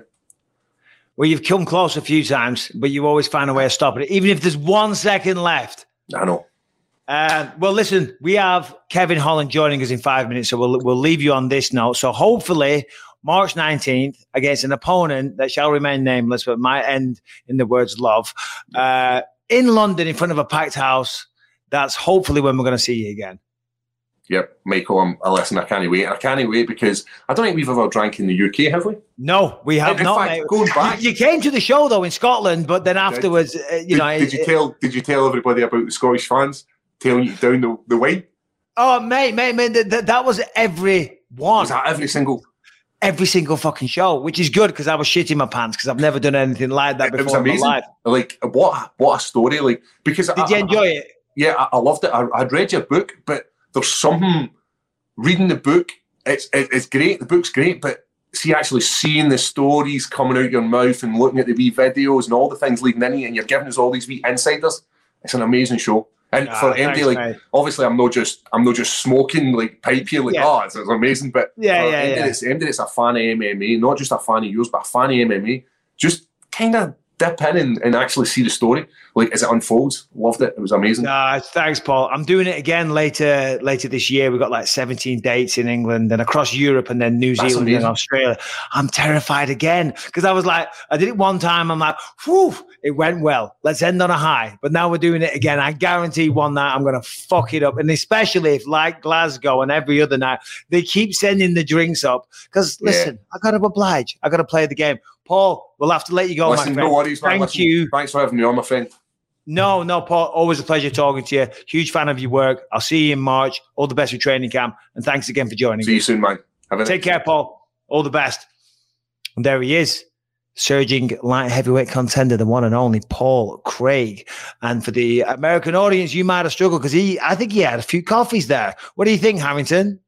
Well, you've come close a few times, but you always find a way of stopping it, even if there's one second left. I know. Uh, well, listen, we have Kevin Holland joining us in five minutes, so we'll we'll leave you on this note. So hopefully, March nineteenth, against an opponent that shall remain nameless, but might end in the words love, uh, in London, in front of a packed house. That's hopefully when we're going to see you again. Yep, Michael, I'm, uh, listen, I can't wait. I can't wait because I don't think we've ever drank in the U K, have we? No, we have in not. Fact, mate. Going back, you, you came to the show though in Scotland, but then afterwards, uh, you did, know, did it, you tell? Did you tell everybody about the Scottish fans telling you down the, the wine? Oh, mate, mate, mate, that, that, that was every one. Was that every single? Every single fucking show, which is good because I was shitting my pants because I've never done anything like that before. It was amazing. In my life. Like, what what a story. Like, because Did I, you enjoy I, it? Yeah, I, I loved it. I, I'd read your book, but there's something, reading the book, it's it, it's great. The book's great, but see, actually seeing the stories coming out your mouth and looking at the wee videos and all the things leading in it, and you're giving us all these wee insiders, it's an amazing show. And Ah, for M D, thanks, like, mate. obviously, I'm not just I'm not just smoking like pipe here, like, Yeah. oh, it's, it's amazing. But Yeah, for yeah, M D, yeah. It's, M D, it's a fan of M M A, not just a fan of yours, but a fan of M M A. Just kind of dip in and, and actually see the story, like, as it unfolds. Loved it. It was amazing. Nah, thanks, Paul. I'm doing it again later later this year. We've got like seventeen dates in England and across Europe and then New That's Zealand amazing. and Australia. I'm terrified again because I was like, I did it one time. I'm like, whew, it went well. Let's end on a high. But now we're doing it again. I guarantee one night I'm going to fuck it up. And especially if, like Glasgow and every other night, they keep sending the drinks up. Because listen, I got to oblige. I got to play the game. Paul, we'll have to let you go, Listen, my friend. no worries, man. Thank Listen, you. Thanks for having me on, my friend. No, no, Paul. Always a pleasure talking to you. Huge fan of your work. I'll see you in March. All the best with training camp. And thanks again for joining See me. you soon, man. Have a Take care, Paul. All the best. And there he is. Surging light heavyweight contender, the one and only Paul Craig. And for the American audience, you might have struggled because he, I think he had a few coffees there. What do you think, Harrington?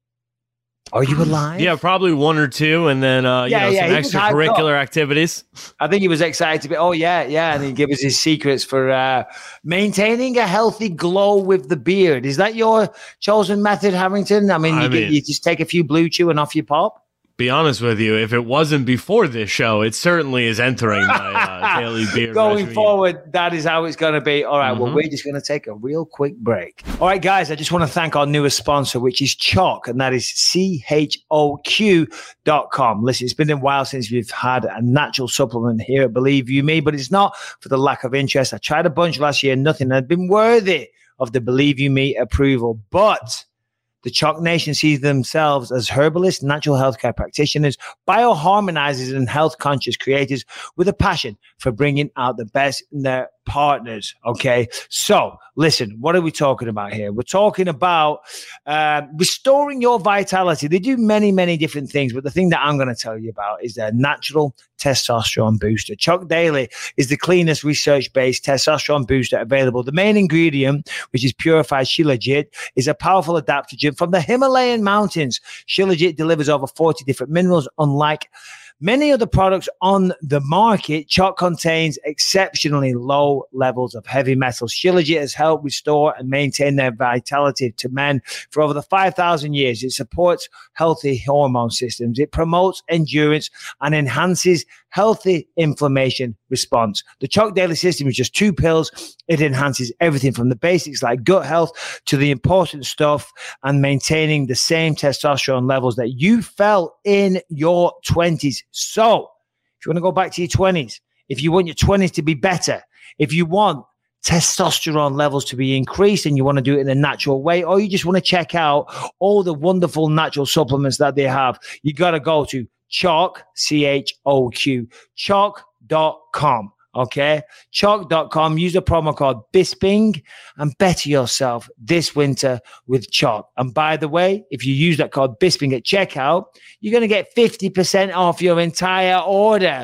Are you alive? Yeah, probably one or two, and then uh, Yeah, you know yeah, he some was hyped extracurricular activities. I think he was excited to be, oh, yeah, yeah. And he gave us his secrets for uh, maintaining a healthy glow with the beard. Is that your chosen method, Harrington? I mean, you, I get, mean- you just take a few Blue Chew and off you pop? Be honest with you, if it wasn't before this show, it certainly is entering my uh, daily beard Going regimen. forward, that is how it's going to be. All right, well, Mhm. we're just going to take a real quick break. All right, guys, I just want to thank our newest sponsor, which is Choq, and that is C H O Q dot com. Listen, it's been a while since we've had a natural supplement here at Believe You Me, but it's not for the lack of interest. I tried a bunch last year, nothing had been worthy of the Believe You Me approval, but the Choq Nation sees themselves as herbalists, natural healthcare practitioners, bioharmonizers, and health-conscious creators with a passion for bringing out the best in their partners. Okay, so listen, what are we talking about here? We're talking about uh, restoring your vitality. They do many, many different things, but the thing that I'm going to tell you about is their natural testosterone booster. Choq Daily is the cleanest research-based testosterone booster available. The main ingredient, which is purified shilajit, is a powerful adaptogen from the Himalayan mountains. Shilajit delivers over forty different minerals, unlike many other products on the market. Choq contains exceptionally low levels of heavy metals. Shilajit has helped restore and maintain their vitality to men for over the five thousand years. It supports healthy hormone systems. It promotes endurance and enhances healthy inflammation response. The Choq Daily system is just two pills. It enhances everything from the basics like gut health to the important stuff and maintaining the same testosterone levels that you felt in your twenties. So if you want to go back to your twenties, if you want your twenties to be better, if you want testosterone levels to be increased and you want to do it in a natural way, or you just want to check out all the wonderful natural supplements that they have, you got to go to Choq, C H O Q, choq dot com. Okay, choq dot com. Use the promo code Bisping and better yourself this winter with Choq. And by the way, if you use that code Bisping at checkout, you're going to get fifty percent off your entire order.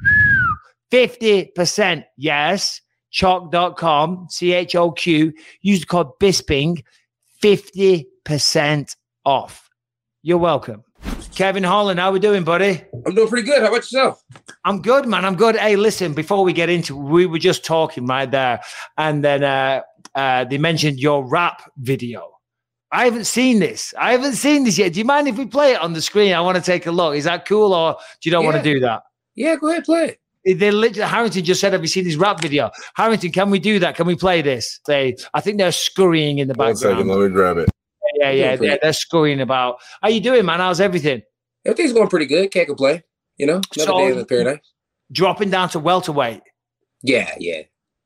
fifty percent, yes. choq dot com, C H O Q. Use the code Bisping, fifty percent off. You're welcome. Kevin Holland, how we doing, buddy? I'm doing pretty good. How about yourself? I'm good, man. I'm good. Hey, listen, before we get into, we were just talking right there, and then uh, uh, they mentioned your rap video. I haven't seen this. I haven't seen this yet. Do you mind if we play it on the screen? I want to take a look. Is that cool, or do you not Yeah. want to do that? Yeah, go ahead, play it. They literally, Harrington just said, have you seen his rap video? Harrington, can we do that? Can we play this? They, I think they're scurrying in the One second, background. let me grab it. Yeah, yeah, they're, they're scurrying about. How you doing, man? How's everything? Everything's going pretty good. Can't complain. You know, another So- day in the paradise. Dropping down to welterweight. Yeah, yeah.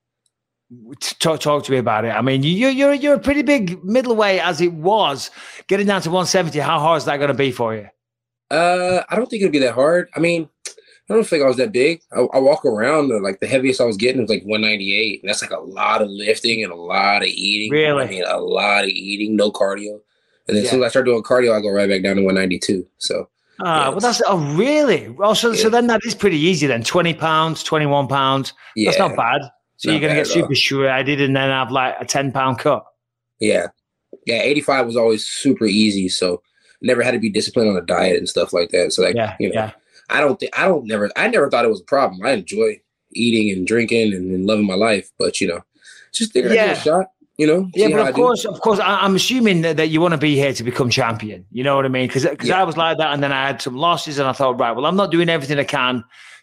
Talk, talk to me about it. I mean, you, you're you're a pretty big middleweight as it was. Getting down to one seventy, how hard is that going to be for you? Uh, I don't think it'll be that hard. I mean, I don't think I was that big. I, I walk around, and like the heaviest I was getting was like one ninety-eight. And that's like a lot of lifting and a lot of eating. Really? I mean, a lot of eating, no cardio. And then Yeah. as soon as I start doing cardio, I go right back down to one ninety-two. So, Ah, yeah, well, that's oh really? Well, so, so Yeah. then that is pretty easy then. Twenty pounds, twenty one pounds. yeah, That's not bad. So Not you're gonna bad get at all. super shredded and then have like a ten pound cut. yeah, yeah. eighty-five was always super easy, so never had to be disciplined on a diet and stuff like that. So like, Yeah, you know, yeah. I don't think I don't never I never thought it was a problem. I enjoy eating and drinking and, and loving my life, but you know, just figured I'd Yeah. give it a shot. You know, Yeah, see but how I of do. course, of course, I, I'm assuming that, that you want to be here to become champion. You know what I mean? Because Yeah. I was like that, and then I had some losses, and I thought, right, well, I'm not doing everything I can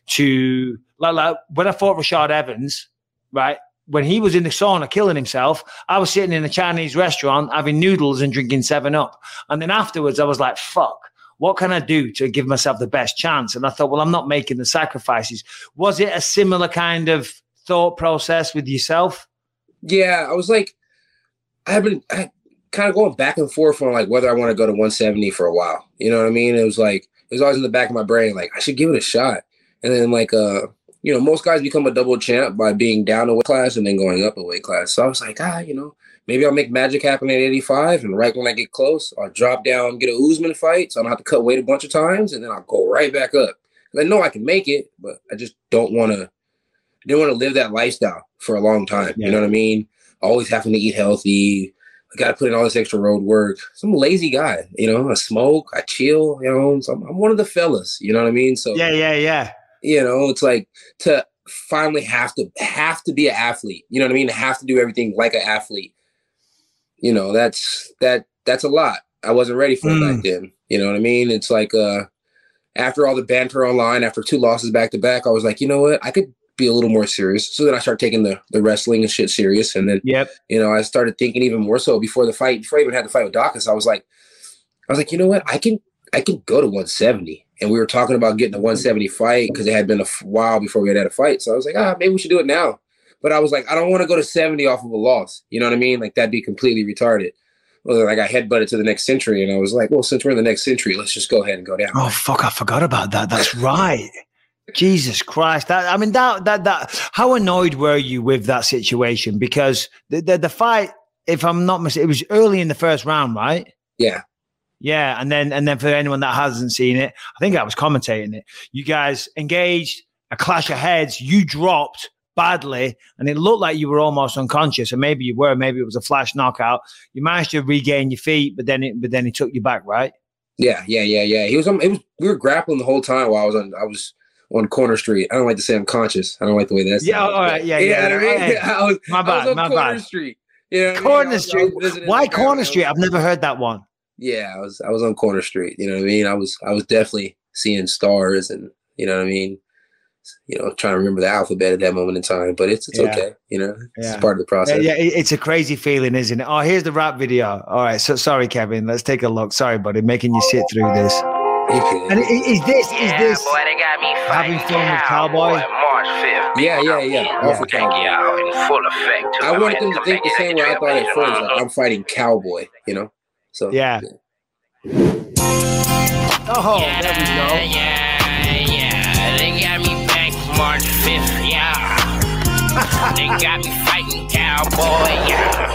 to like, like when I fought Rashad Evans, right? When he was in the sauna killing himself, I was sitting in a Chinese restaurant having noodles and drinking Seven Up, and then afterwards, I was like, fuck. What can I do to give myself the best chance? And I thought, well, I'm not making the sacrifices. Was it a similar kind of thought process with yourself? Yeah, I was like, I've been I, kind of going back and forth on like whether I want to go to one seventy for a while. You know what I mean? It was like it was always in the back of my brain, like I should give it a shot. And then like uh, you know, most guys become a double champ by being down a weight class and then going up a weight class. So I was like, ah, you know, maybe I'll make magic happen at eighty-five, and right when I get close, I'll drop down, get a Usman fight, so I don't have to cut weight a bunch of times, and then I'll go right back up. I know I can make it, but I just don't want to. Didn't want to live that lifestyle for a long time. Yeah. You know what I mean? Always having to eat healthy. I got to put in all this extra road work. I'm a lazy guy. You know, I smoke, I chill. You know, so I'm, I'm one of the fellas. You know what I mean? So Yeah, yeah, yeah. you know, it's like to finally have to have to be an athlete. You know what I mean? Have to do everything like an athlete. You know, that's that that's a lot. I wasn't ready for it Mm. back then. You know what I mean? It's like uh after all the banter online, after two losses back to back, I was like, you know what? I could be a little more serious. So then I started taking the the wrestling and shit serious. And then Yep. you know, I started thinking even more so before the fight, before I even had the fight with Dawkins, I was like, I was like, you know what? I can I can go to one seventy. And we were talking about getting a one seventy fight because it had been a f- while before we had had a fight. So I was like, ah, maybe we should do it now. But I was like, I don't want to go to seventy off of a loss. You know what I mean? Like that'd be completely retarded. Well, like I headbutted to the next century, and I was like, well, since we're in the next century, let's just go ahead and go down. Oh fuck! I forgot about that. That's right. Jesus Christ! That I mean, that that that. How annoyed were you with that situation? Because the the, the fight, if I'm not mistaken, it was early in the first round, right? Yeah. Yeah, and then and then for anyone that hasn't seen it, I think I was commentating it. You guys engaged, a clash of heads. You dropped badly, and it looked like you were almost unconscious, and maybe you were. Maybe it was a flash knockout. You managed to regain your feet, but then it but then he took you back, right? Yeah, yeah, yeah, yeah. He was on. It was. We were grappling the whole time while I was on. I was on Corner Street. I don't like to say I'm conscious. I don't like the way that's. Yeah, all right, yeah, yeah. yeah. You know what I mean? Hey, I was, my I bad, was on my Corner bad. Street. You know what I mean? Corner I was- I Street. was visiting Why the family. Corner Street? I've never heard that one. Yeah, I was. I was on Corner Street. You know what I mean? I was. I was definitely seeing stars, and you know what I mean. You know, trying to remember the alphabet at that moment in time, but it's it's Yeah. okay. You know, it's Yeah. part of the process. Yeah, it- it's a crazy feeling, isn't it? Oh, here's the rap video. All right, so sorry, Kevin. Let's take a look. Sorry, buddy, making you sit through this. Okay. And i- is this is this boy, they got me having fighting fun with Cowboy? March fifth. Yeah, yeah, yeah. All for Take Cowboy. you out in full effect. I wanted them to think the same way I thought at first. Like, I'm fighting Cowboy, you know. So Yeah. Oh, there we go. Yeah, yeah. They got me back March fifth, yeah. They got me fighting Cowboy, yeah.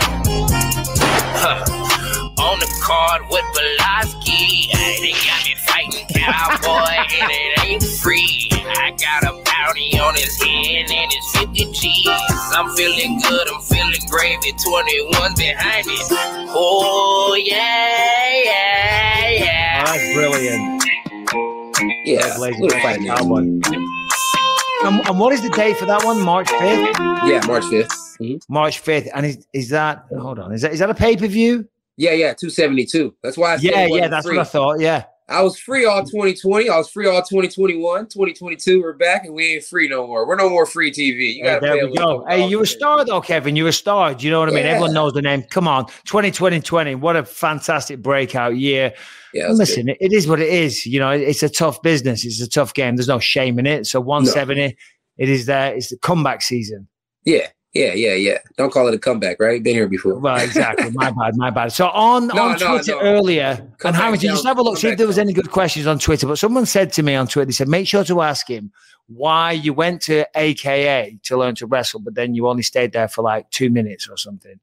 Huh. On the card with Belosky, they got me fighting Cowboy, and it ain't free. I got a bounty on his head and it's fifty G's. I'm feeling good, I'm feeling gravy, twenty-one behind me. Oh, yeah, yeah, yeah. Oh, that's brilliant. yeah, Blazing little fighting Cowboy. And, and what is the date for that one? March fifth? Yeah, March fifth. Mm-hmm. March fifth. And is, is that, hold on, is that is that a pay per view? Yeah, yeah, two seventy-two. That's why I said Yeah, it wasn't yeah, that's free. what I thought. Yeah. I was free all twenty twenty. I was free all twenty twenty-one. twenty twenty-two, we're back, and we ain't free no more. We're no more free T V. You Hey, gotta there pay we a go. little Hey, you're a bit. star though, Kevin. You're a star. Do you know what I mean? Yeah. Everyone knows the name. Come on. twenty twenty twenty. What a fantastic breakout year. Yeah, And that's listen, it, it is what it is. You know, it's a tough business. It's a tough game. There's no shame in it. So one seventy, it is there. It's the comeback season. Yeah, Yeah, yeah, yeah. Don't call it a comeback, right? Been here before. Well, exactly. My bad, my bad. So on, No, on no, Twitter no. earlier, Come and back Harrington, down, just have a look, come see if back there was down. any good questions on Twitter. But someone said to me on Twitter, they said, make sure to ask him why you went to A K A to learn to wrestle, but then you only stayed there for like two minutes or something.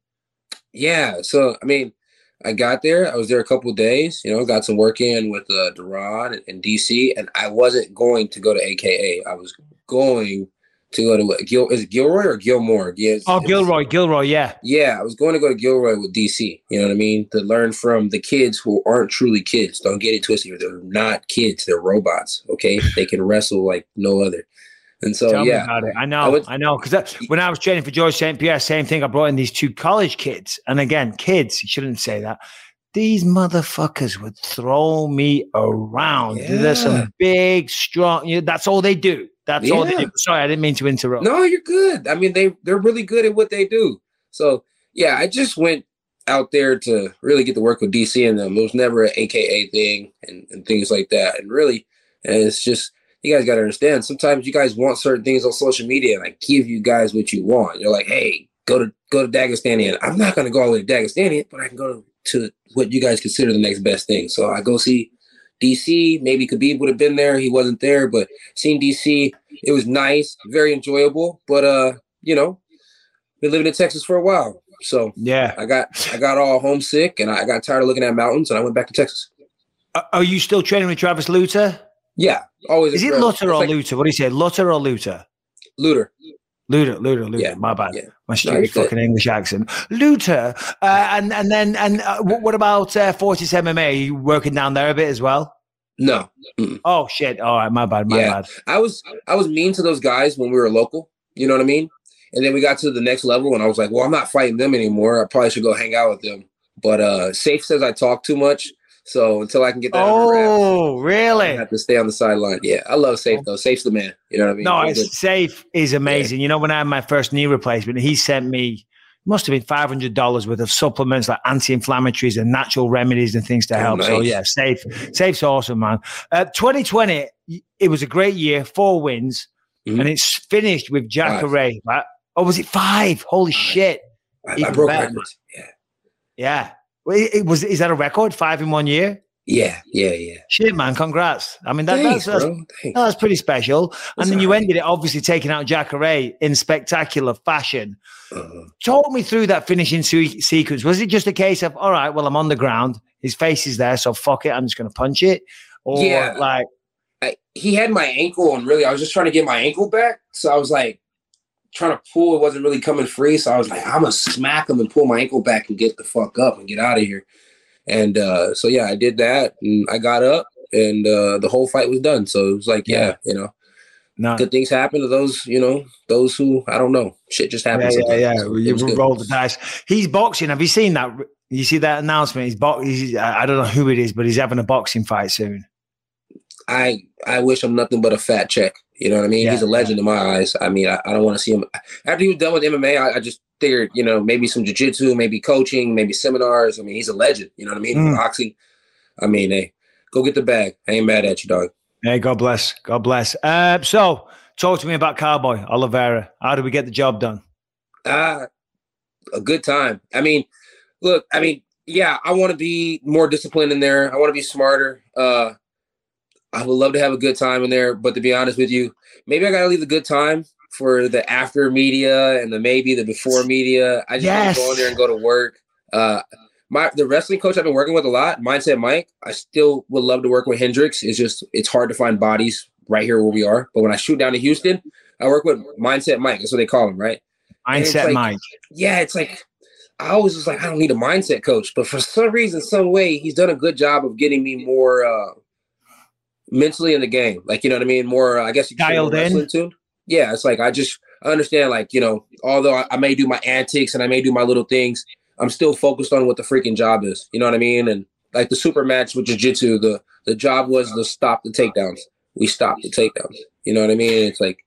Yeah. So, I mean, I got there. I was there a couple of days, you know, got some work in with uh, Deron and, and D C, and I wasn't going to go to A K A. I was going to go to what, Gil, is it Gilroy or Gilmore? Yeah, it's- Oh, it's- Gilroy, Gilroy, yeah. Yeah, I was going to go to Gilroy with D C, you know what I mean? To learn from the kids who aren't truly kids. Don't get it twisted. They're not kids. They're robots, okay? They can wrestle like no other. And so, Tell yeah. me about it. I know, I I, went- know. Because when I was training for George Saint Pierre, same thing. I brought in these two college kids. And again, kids, you shouldn't say that. These motherfuckers would throw me around. Yeah. There's some big, strong, you know, that's all they do. That's all they Yeah. do. Sorry, I didn't mean to interrupt. No, you're good. I mean, they they're really good at what they do. So yeah, I just went out there to really get to work with D C and them. It was never an A K A thing and, and things like that. And really, and it's just you guys got to understand. Sometimes you guys want certain things on social media, and I give you guys what you want. You're like, hey, go to go to Dagestani, and I'm not going to go all the way to Dagestani, but I can go to what you guys consider the next best thing. So I go see D C. Maybe Khabib would have been there. He wasn't there, but seeing D C, it was nice, very enjoyable. But uh, you know, been living in Texas for a while, so Yeah. I got I got all homesick, and I got tired of looking at mountains, and I went back to Texas. Are- Are you still training with Travis Luter? Yeah, always. Is it incredible. Lutter or It's like Luter? What do you say? Lutter or Luter? Luter? Luter, Luter, Luter. Yeah, My bad. yeah. My No, stupid you're good. fucking English accent. Luter. Uh, and, and then, and uh, what what about uh, Fortis M M A? Are you working down there a bit as well? No. Mm-mm. Oh, shit. All right. My bad. My Yeah. bad. I was I was mean to those guys when we were local. You know what I mean? And then we got to the next level, and I was like, well, I'm not fighting them anymore. I probably should go hang out with them. But uh, Safe says I talk too much. So until I can get that under wraps, Oh, I really? have to stay on the sideline. Yeah, I love Safe, though. Safe's the man. You know what I mean? No, He's it's Safe is amazing. You know, when I had my first knee replacement, he sent me, must have been five hundred dollars worth of supplements like anti-inflammatories and natural remedies and things to Oh, help. So nice. yeah, Safe, Safe's awesome, man. Uh, twenty twenty, it was a great year, four wins, Mhm. and it's finished with Jack Five. Array. Right? Oh, was it five? Holy shit. I, I Even broke better. records. Yeah. Yeah. Well, it, it was, is that a record? Five in one year? Yeah, yeah, yeah. Shit, man. Congrats. I mean, that, Thanks, that's, that's, bro. Thanks. that's pretty special. That's and then you all right. ended it obviously taking out Jack Array in spectacular fashion. Uh-huh. Talk me through that finishing se- sequence. Was it just a case of, all right, well, I'm on the ground. His face is there, so fuck it. I'm just going to punch it. Or Yeah. like, I, he had my ankle, and really, I was just trying to get my ankle back. So I was like trying to pull. It wasn't really coming free. So I was like, I'm gonna smack him and pull my ankle back and get the fuck up and get out of here. And uh, so yeah, I did that, and I got up, and uh, the whole fight was done. So it was like, yeah, you know, no. good things happen to those, you know, those who I don't know. Shit just Yeah, happens. yeah, sometimes. yeah. So You it was good. roll the dice. He's boxing. Have you seen that? You see that announcement? He's, bo- he's I I don't know who it is, but he's having a boxing fight soon. I I wish him nothing but a fat check. You know what I mean? Yeah, He's a legend in my eyes. I mean, I, I don't want to see him after he was done with M M A. I, I just figured, you know, maybe some jiu-jitsu, maybe coaching, maybe seminars. I mean, he's a legend. You know what I mean? Mm. Boxing. I mean, hey, go get the bag. I ain't mad at you, dog. Hey, God bless. God bless. Uh, so, talk to me about Cowboy Oliveira. How do we get the job done? Ah, a good time. I mean, look, I mean, yeah, I want to be more disciplined in there. I want to be smarter. Uh, I would love to have a good time in there, but to be honest with you, maybe I got to leave the good time for the after media and the maybe the before media. I just Yes. want to go in there and go to work. Uh, my the wrestling coach I've been working with a lot, Mindset Mike. I still would love to work with Hendricks. It's just it's hard to find bodies right here where we are. But when I shoot down to Houston, I work with Mindset Mike. That's what they call him, right? And it's Mindset like- Mike. Yeah, it's like I always was like, I don't need a mindset coach, but for some reason, some way, he's done a good job of getting me more uh, mentally in the game. Like, you know what I mean? More, uh, I guess you could say more Dialed in? wrestling tuned. Yeah, it's like I just I understand, like, you know, although I, I may do my antics and I may do my little things, I'm still focused on what the freaking job is. You know what I mean? And like the super match with jiu-jitsu, the the job was to stop the takedowns. We stopped the takedowns. You know what I mean? It's like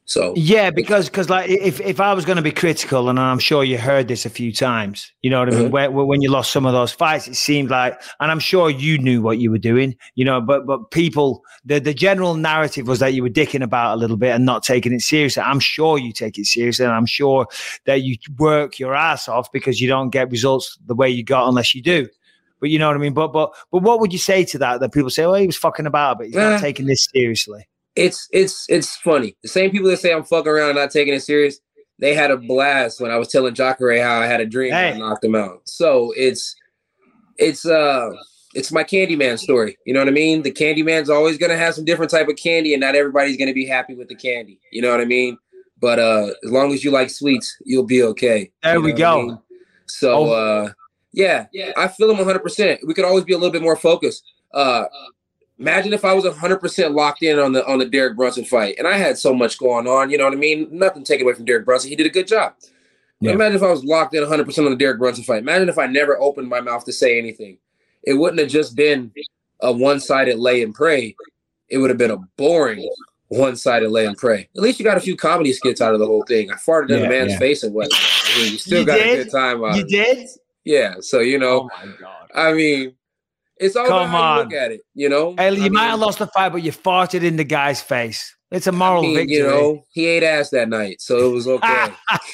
So yeah, because because like if, if I was going to be critical, and I'm sure you heard this a few times, you know what I mean. Mm-hmm. When, when you lost some of those fights, it seemed like, and I'm sure you knew what you were doing, you know. But but people, the the general narrative was that you were dicking about a little bit and not taking it seriously. I'm sure you take it seriously, and I'm sure that you work your ass off because you don't get results the way you got unless you do. But you know what I mean. But but but what would you say to that? That people say, well, he was fucking about, but he's nah. not taking this seriously. It's it's it's funny. The same people that say I'm fucking around and not taking it serious, they had a blast when I was telling Jacare how I had a dream hey. and I knocked him out. So it's it's uh it's my Candyman story. You know what I mean? The Candyman's always gonna have some different type of candy, and not everybody's gonna be happy with the candy. You know what I mean? But uh as long as you like sweets, you'll be okay. There you know we go. I mean? So oh. uh yeah, yeah, I feel him one hundred percent. We could always be a little bit more focused. Uh Imagine if I was one hundred percent locked in on the on the Derek Brunson fight, and I had so much going on, you know what I mean? Nothing taken away from Derek Brunson. He did a good job. Yeah. Imagine if I was locked in one hundred percent on the Derek Brunson fight. Imagine if I never opened my mouth to say anything. It wouldn't have just been a one-sided lay and pray. It would have been a boring one-sided lay and pray. At least you got a few comedy skits out of the whole thing. I farted in yeah, the man's yeah. face and what? I mean, you still you got did? a good time out You of it. did? Yeah, so, you know. Oh, my God. I mean... It's all Come about how you on. look at it, you know? Hey, you I mean, might have lost the fight, but you farted in the guy's face. It's a moral I mean, victory. You know, he ate ass that night, so it was okay.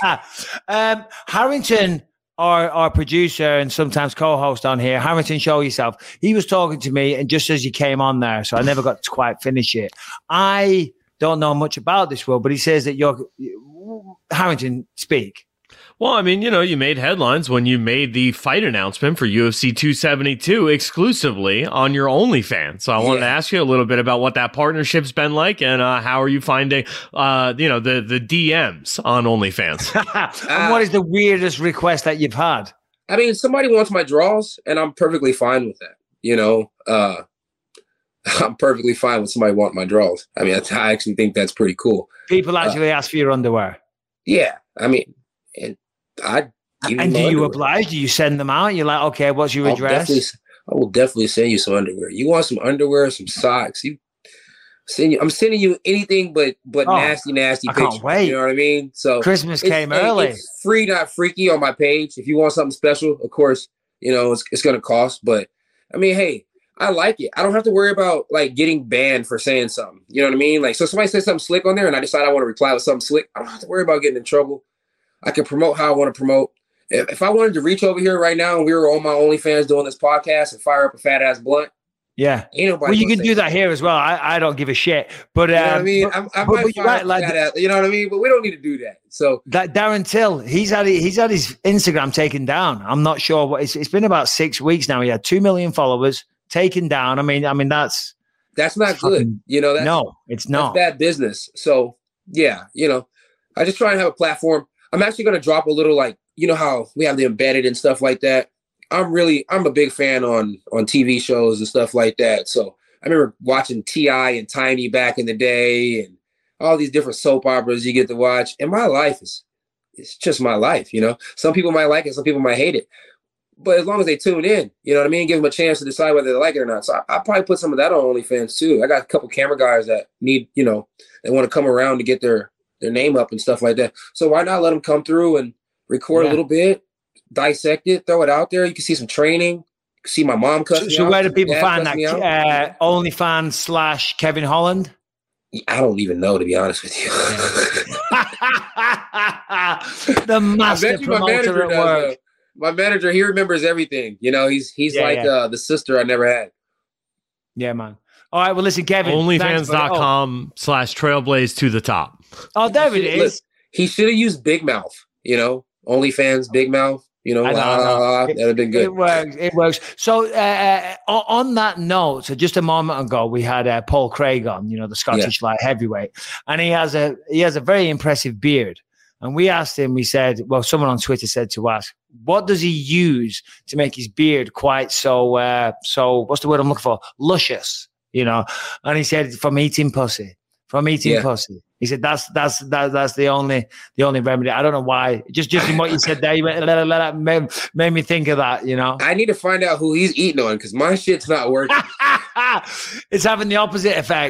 um, Harrington, our, our producer and sometimes co-host on here, Harrington, show yourself. He was talking to me, and just as you came on there, so I never got to quite finish it. I don't know much about this world, but he says that you're... Harrington, speak. Well, I mean, you know, you made headlines when you made the fight announcement for U F C two seventy-two exclusively on your OnlyFans. So I wanted Yeah. to ask you a little bit about what that partnership's been like, and uh, how are you finding, uh, you know, the the D Ms on OnlyFans? And what is the weirdest request that you've had? I mean, somebody wants my draws, and I'm perfectly fine with that. You know, uh, I'm perfectly fine with somebody wanting my draws. I mean, I actually think that's pretty cool. People actually uh, ask for your underwear. Yeah, I mean, and I. And do you oblige? Do you send them out? You're like, okay, what's your I'll address? definitely- I will definitely send you some underwear. You want some underwear, some socks? You send you. I'm sending you anything but but Oh, nasty, nasty I can't pictures. wait. You know what I mean? So Christmas it's- came hey, early. It's free, not freaky, on my page. If you want something special, of course, you know it's it's gonna cost. But I mean, hey, I like it. I don't have to worry about like getting banned for saying something. You know what I mean? Like, so somebody says something slick on there, and I decide I want to reply with something slick. I don't have to worry about getting in trouble. I can promote how I want to promote. If, if I wanted to reach over here right now and we were on my OnlyFans doing this podcast and fire up a fat ass blunt, Yeah. ain't nobody. Well, you gonna can say do that here as well. I, I don't give a shit. But You know what I um, mean? but- I'm, I but- might but you're fire right, up like that ass, you know what I mean? But we don't need to do that. So that Darren Till, he's had he's had his Instagram taken down. I'm not sure what it's, it's been about six weeks now. He had two million followers taken down. I mean, I mean that's that's not it's good. fucking- You know, that's, no, it's that's not. bad business. So yeah, you know, I just try and have a platform. I'm actually going to drop a little, like, you know how we have the embedded and stuff like that. I'm really, I'm a big fan on on T V shows and stuff like that. So I remember watching T I and Tiny back in the day, and all these different soap operas you get to watch. And my life is, it's just my life, you know. Some people might like it, some people might hate it. But as long as they tune in, you know what I mean, give them a chance to decide whether they like it or not. So I, I'll probably put some of that on OnlyFans too. I got a couple camera guys that need, you know, they want to come around to get their their name up and stuff like that. So why not let them come through and record Yeah. a little bit, dissect it, throw it out there. You can see some training. You can see my mom cuss So, me so out. where do people Dad find cuss me that? out. Uh, OnlyFans slash Kevin Holland. I don't even know, to be honest with you. The I master bet you my promoter manager at does. work. though. My manager, he remembers everything. You know, he's he's Yeah, like yeah. Uh, the sister I never had. Yeah, man. All right, well, listen, Kevin. thanks, buddy. OnlyFans.com slash trailblaze to the top. Oh, oh there it Look, is. he should have used Big Mouth. You know, OnlyFans, Big Mouth. You know, I know, la, I la, know. la, la. That'd have been good. It works. It works. So uh, uh, on that note, so just a moment ago, we had uh, Paul Craig on, you know, the Scottish light heavyweight, and he has a he has a very impressive beard. And we asked him, we said, well, someone on Twitter said to us, what does he use to make his beard quite so, uh, so what's the word I'm looking for? Luscious, you know? And he said, from eating pussy, from eating Yeah. pussy. He said, that's, that's, that, that's the only, the only remedy. I don't know why. Just, just in what you said there, you went, la, la, la, la, made, made me think of that, you know? I need to find out who he's eating on because my shit's not working. It's having the opposite effect.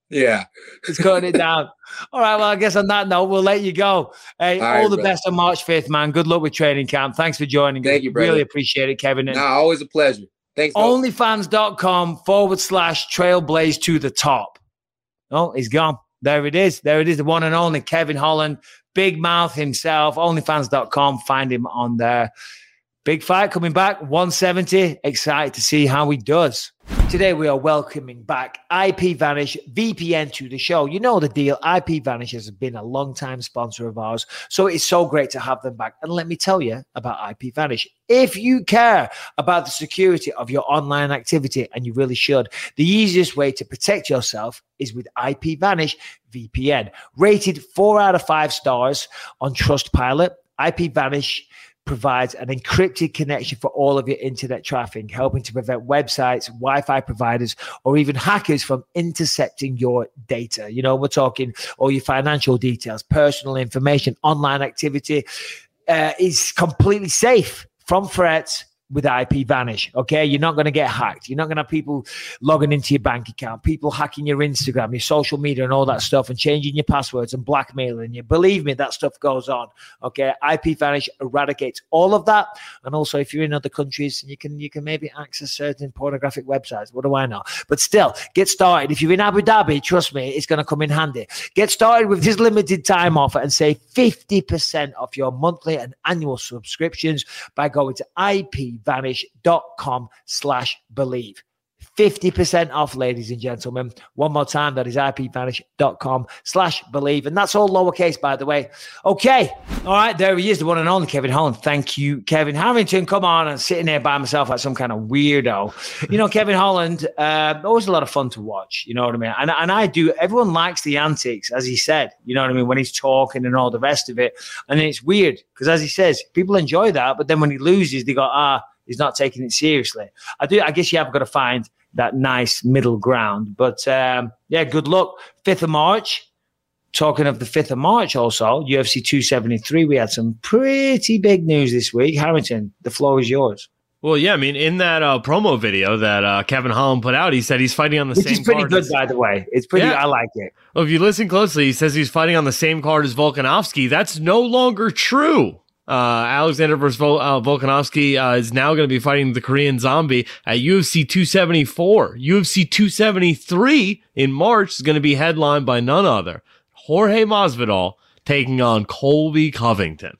Yeah. It's cutting it down. All right. Well, I guess on that note, we'll let you go. Hey, all, all right, the brother. Best on March fifth, man. Good luck with training camp. Thanks for joining. Thank you, brother. Really appreciate it, Kevin. Nah, always a pleasure. Thanks. Onlyfans.com forward slash trailblaze to the top. Oh, he's gone. There it is. There it is. The one and only Kevin Holland. Big mouth himself. Onlyfans dot com. Find him on there. Big fight coming back. one seventy. Excited to see how he does. Today, we are welcoming back I P Vanish V P N to the show. You know the deal. I P Vanish has been a long-time sponsor of ours, so it's so great to have them back. And let me tell you about I P Vanish. If you care about the security of your online activity, and you really should, the easiest way to protect yourself is with I P Vanish V P N. Rated four out of five stars on Trustpilot, I P Vanish provides an encrypted connection for all of your internet traffic, helping to prevent websites, Wi-Fi providers, or even hackers from intercepting your data. You know, we're talking all your financial details, personal information, online activity uh, is completely safe from threats with I P Vanish, okay? You're not going to get hacked. You're not going to have people logging into your bank account, people hacking your Instagram, your social media and all that stuff and changing your passwords and blackmailing you. Believe me, that stuff goes on, okay? I P Vanish eradicates all of that. And also, if you're in other countries, you can you can maybe access certain pornographic websites. What do I know? But still, get started. If you're in Abu Dhabi, trust me, it's going to come in handy. Get started with this limited time offer and save fifty percent off your monthly and annual subscriptions by going to I P Vanish.com slash believe. fifty percent off, ladies and gentlemen. One more time, that is ipvanish.com slash believe. And that's all lowercase, by the way. Okay. All right. There he is, the one and only Kevin Holland. Thank you, Kevin Harrington. Come on, and sitting there by myself like some kind of weirdo. You know, Kevin Holland, uh, always a lot of fun to watch. You know what I mean? And, and I do. Everyone likes the antics, as he said. You know what I mean? When he's talking and all the rest of it. And it's weird because, as he says, people enjoy that. But then when he loses, they go, ah, he's not taking it seriously. I do. I guess you have got to find that nice middle ground. But um, yeah, good luck. fifth of March. Talking of the fifth of March also, U F C two seventy-three, we had some pretty big news this week. Harrington, the floor is yours. Well, yeah, I mean, in that uh, promo video that uh, Kevin Holland put out, he said he's fighting on the Which same is pretty card good, as, by the way. It's pretty, yeah. I like it. Well, if you listen closely, he says he's fighting on the same card as Volkanovski. That's no longer true. Uh, Alexander versus Vol- uh, Volkanovski uh, is now going to be fighting the Korean Zombie at U F C two seventy-four. U F C two seventy-three in March is going to be headlined by none other, Jorge Masvidal taking on Colby Covington.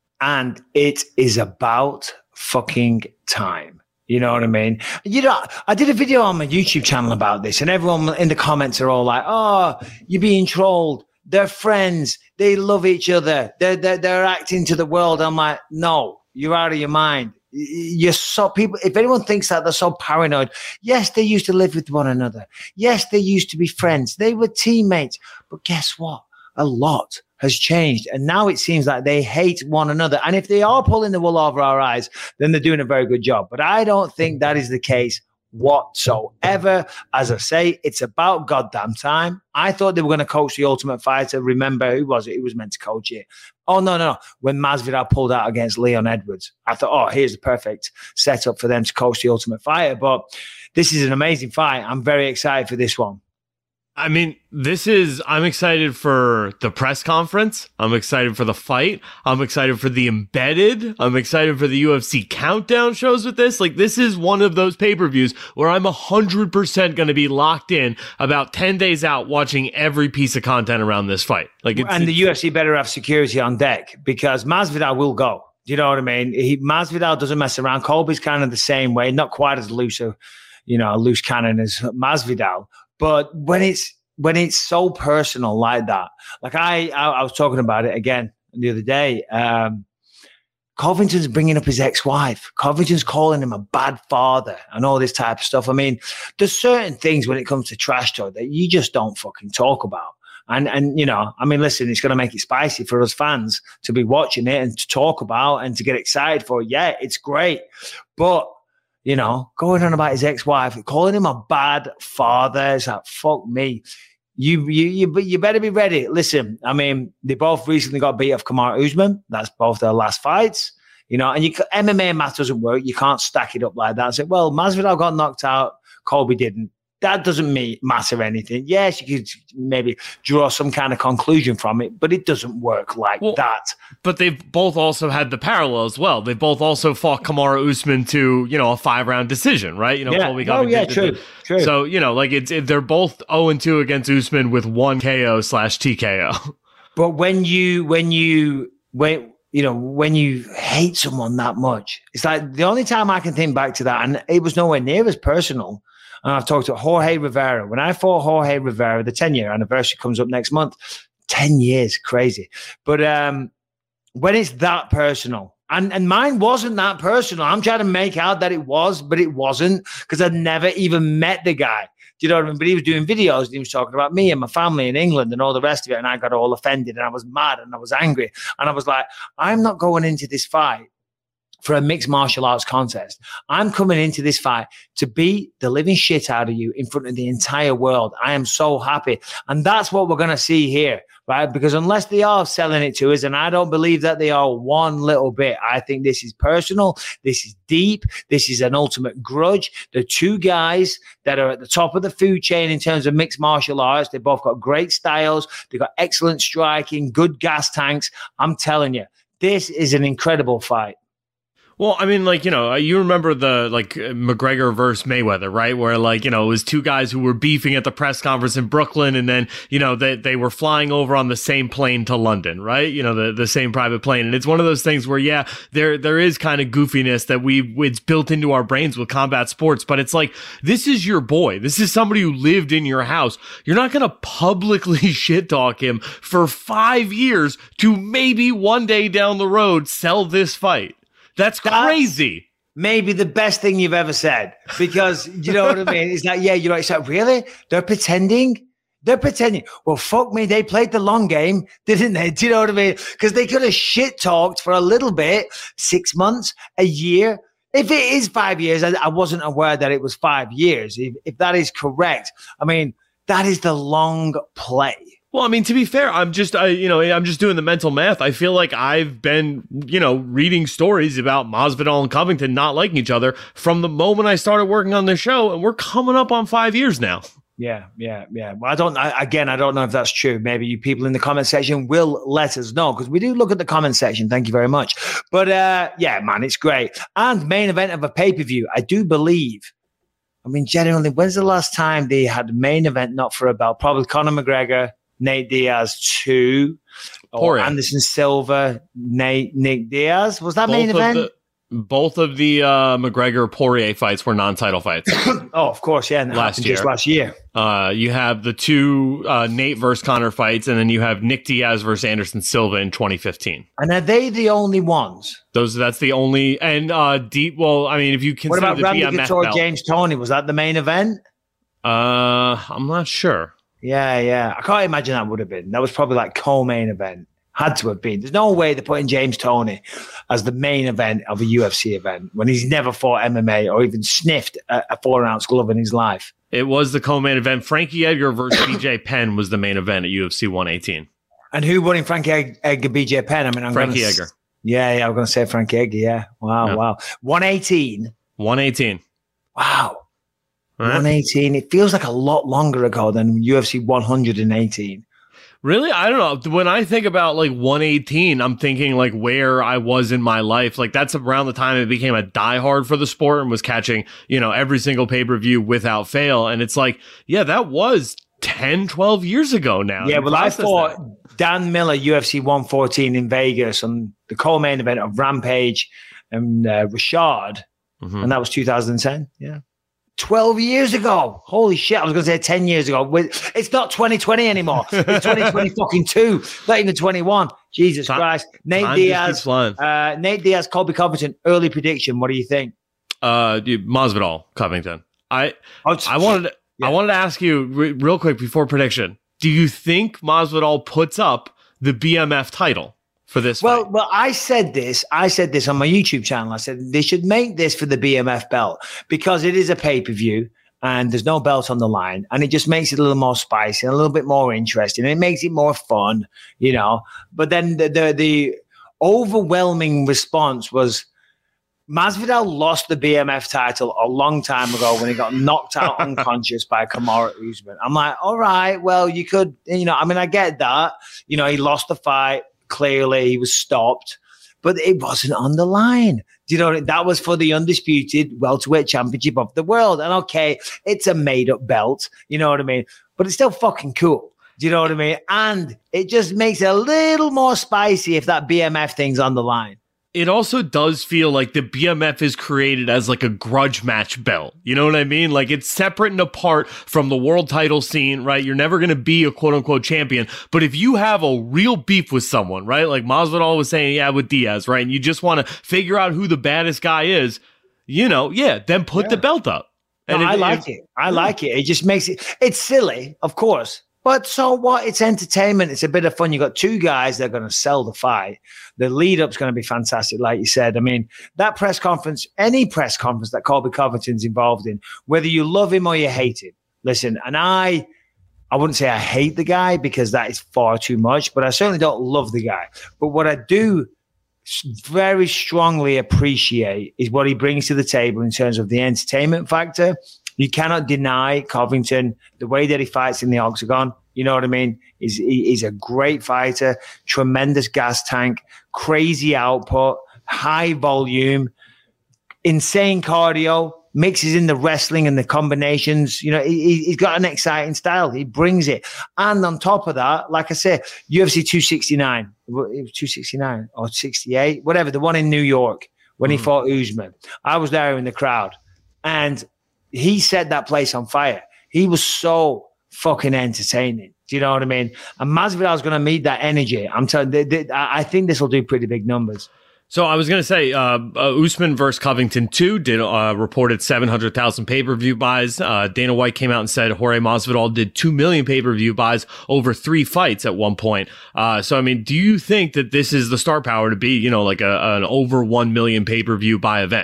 And it is about fucking time. You know what I mean? You know, I did a video on my YouTube channel about this, and everyone in the comments are all like, oh, you're being trolled. They're friends. They love each other. They're, they're, they're acting to the world. I'm like, no, you're out of your mind. You're so people. If anyone thinks that, they're so paranoid. Yes, they used to live with one another. Yes, they used to be friends. They were teammates. But guess what? A lot has changed. And now it seems like they hate one another. And if they are pulling the wool over our eyes, then they're doing a very good job. But I don't think that is the case whatsoever. As I say, it's about goddamn time. I thought they were going to coach the Ultimate Fighter. Remember, who was it? Who was meant to coach it? Oh, no, no. When Masvidal pulled out against Leon Edwards, I thought, oh, here's the perfect setup for them to coach the Ultimate Fighter. But this is an amazing fight. I'm very excited for this one. I mean, this is, I'm excited for the press conference. I'm excited for the fight. I'm excited for the embedded. I'm excited for the U F C countdown shows with this. Like, this is one of those pay-per-views where I'm one hundred percent going to be locked in about ten days out watching every piece of content around this fight. Like, it's, And the it's, U F C better have security on deck because Masvidal will go. Do you know what I mean? He, Masvidal doesn't mess around. Colby's kind of the same way, not quite as loose, a, you know, a loose cannon as Masvidal. But when it's when it's so personal like that, like I, I, I was talking about it again the other day. Um, Covington's bringing up his ex-wife. Covington's calling him a bad father and all this type of stuff. I mean, there's certain things when it comes to trash talk that you just don't fucking talk about. And, and you know, I mean, listen, it's going to make it spicy for us fans to be watching it and to talk about and to get excited for it. Yeah, it's great. But you know, going on about his ex-wife, calling him a bad father. It's like, fuck me. You, you, you, you better be ready. Listen, I mean, they both recently got beat off Kamaru Usman. That's both their last fights. You know, and you, M M A math doesn't work. You can't stack it up like that and say, well, Masvidal got knocked out. Colby didn't. that doesn't mean matter anything. Yes, you could maybe draw some kind of conclusion from it, but it doesn't work like well, that. But they've both also had the parallel as well. They both also fought Kamaru Usman to, you know, a five round decision, right? You know, yeah. Colby oh, yeah, did, true, did, true. So, you know, like it's it, they're both oh and two against Usman with one K O slash T K O. But when you, when you, when, you know, when you hate someone that much, it's like the only time I can think back to that, and it was nowhere near as personal. And I've talked to Jorge Rivera. When I fought Jorge Rivera, the ten-year anniversary comes up next month. ten years, crazy. But um, when it's that personal, and, and mine wasn't that personal. I'm trying to make out that it was, but it wasn't, because I'd never even met the guy. Do you know what I mean? But he was doing videos and he was talking about me and my family in England and all the rest of it. And I got all offended and I was mad and I was angry. And I was like, I'm not going into this fight for a mixed martial arts contest. I'm coming into this fight to beat the living shit out of you in front of the entire world. I am so happy. And that's what we're going to see here, right? Because unless they are selling it to us, and I don't believe that they are one little bit, I think this is personal. This is deep. This is an ultimate grudge. The two guys that are at the top of the food chain in terms of mixed martial arts, they both got great styles. They've got excellent striking, good gas tanks. I'm telling you, this is an incredible fight. Well, I mean, like, you know, you remember the, like, McGregor versus Mayweather, right? Where, like, you know, it was two guys who were beefing at the press conference in Brooklyn, and then, you know, they, they were flying over on the same plane to London, right? You know, the, the same private plane. And it's one of those things where, yeah, there there is kind of goofiness that we it's built into our brains with combat sports, but it's like, this is your boy. This is somebody who lived in your house. You're not going to publicly shit talk him for five years to maybe one day down the road sell this fight. That's crazy. That's maybe the best thing you've ever said, because you know what I mean? It's like, yeah, you're like, so really? They're pretending? They're pretending. Well, fuck me. They played the long game, didn't they? Do you know what I mean? Because they could have shit talked for a little bit, six months, a year. If it is five years, I, I wasn't aware that it was five years. If, if that is correct, I mean, that is the long play. Well, I mean, to be fair, I'm just, I, you know, I'm just doing the mental math. I feel like I've been, you know, reading stories about Masvidal and Covington not liking each other from the moment I started working on the show, and we're coming up on five years now. Yeah, yeah, yeah. Well, I don't, I, again, I don't know if that's true. Maybe you people in the comment section will let us know, because we do look at the comment section. Thank you very much. But uh, yeah, man, it's great. And main event of a pay-per-view, I do believe. I mean, generally, when's the last time they had a main event not for a belt? Probably Conor McGregor, Nate Diaz two, or Anderson Silva, Nate Nick Diaz. Was that both main event? The, both of the uh, McGregor Poirier fights were non-title fights. Oh, of course, yeah. Last year. Just last year. Uh, you have the two uh, Nate versus Conor fights, and then you have Nick Diaz versus Anderson Silva in twenty fifteen. And are they the only ones? Those. That's the only. And uh, deep. Well, I mean, if you consider what about the Randy B M F Couture, belt, James Toney? Was that the main event? Uh, I'm not sure. Yeah, yeah. I can't imagine that would have been. That was probably like co-main event. Had to have been. There's no way they're putting James Toney as the main event of a U F C event when he's never fought M M A or even sniffed a, a four-ounce glove in his life. It was the co-main event. Frankie Edgar versus B J Penn was the main event at U F C one eighteen. And who won in Frankie Edgar, B J Penn? I mean, I'm Frankie gonna, Edgar. Yeah, yeah, I'm going to say Frankie Edgar, yeah. Wow, yeah. wow. one eighteen. one eighteen. Wow. one eighteen. It feels like a lot longer ago than U F C one eighteen. Really? I don't know. When I think about like one eighteen, I'm thinking like where I was in my life. Like that's around the time it became a diehard for the sport and was catching, you know, every single pay-per-view without fail. And it's like, yeah, that was ten, twelve years ago now. Yeah, well, I fought that. Dan Miller, U F C one fourteen in Vegas on the co-main event of Rampage and uh, Rashad. Mm-hmm. And that was two thousand ten. Yeah. twelve years ago. Holy shit. I was going to say ten years ago. It's not twenty twenty anymore. It's twenty twenty fucking two. Not even twenty-one. Jesus time, Christ. Nate Diaz. Uh, Nate Diaz, Colby Covington. Early prediction. What do you think? Uh, dude, Masvidal, Covington. I I wanted to, yeah. I wanted to ask you re- real quick before prediction. Do you think Masvidal puts up the B M F title for this well, fight? Well, I said this. I said this on my YouTube channel. I said they should make this for the B M F belt because it is a pay-per-view and there's no belt on the line, and it just makes it a little more spicy and a little bit more interesting. And it makes it more fun, you know. But then the the, the overwhelming response was Masvidal lost the B M F title a long time ago when he got knocked out unconscious by Kamaru Usman. I'm like, all right, well, you could, you know, I mean, I get that. You know, he lost the fight. Clearly, he was stopped, but it wasn't on the line. Do you know, that was for the undisputed welterweight championship of the world. And okay, it's a made-up belt. You know what I mean? But it's still fucking cool. Do you know what I mean? And it just makes it a little more spicy if that B M F thing's on the line. It also does feel like the B M F is created as like a grudge match belt. You know what I mean? Like it's separate and apart from the world title scene, right? You're never going to be a quote unquote champion. But if you have a real beef with someone, right? Like Masvidal was saying, yeah, with Diaz, right? And you just want to figure out who the baddest guy is, you know, yeah, then put yeah. the belt up. And no, it, I like it. it. I yeah. like it. It just makes it, it's silly, of course. But so what? It's entertainment. It's a bit of fun. You got two guys that are going to sell the fight. The lead up's going to be fantastic, like you said. I mean, that press conference, any press conference that Colby Covington's involved in, whether you love him or you hate him, listen, and I, I wouldn't say I hate the guy because that is far too much, but I certainly don't love the guy. But what I do very strongly appreciate is what he brings to the table in terms of the entertainment factor. You cannot deny Covington, the way that he fights in the octagon. You know what I mean? He's, he's a great fighter, tremendous gas tank, crazy output, high volume, insane cardio, mixes in the wrestling and the combinations. You know, he, he's got an exciting style. He brings it. And on top of that, like I said, U F C two sixty-nine, it was two sixty-nine or sixty-eight, whatever, the one in New York when mm. he fought Usman. I was there in the crowd. And he set that place on fire. He was so fucking entertaining. Do you know what I mean? And Masvidal's going to meet that energy. I'm telling you, I think this will do pretty big numbers. So I was going to say, uh, uh, Usman versus Covington two did uh, reported seven hundred thousand pay-per-view buys. Uh, Dana White came out and said Jorge Masvidal did two million pay-per-view buys over three fights at one point. Uh, so, I mean, do you think that this is the star power to be, you know, like a, an over one million pay-per-view buy event?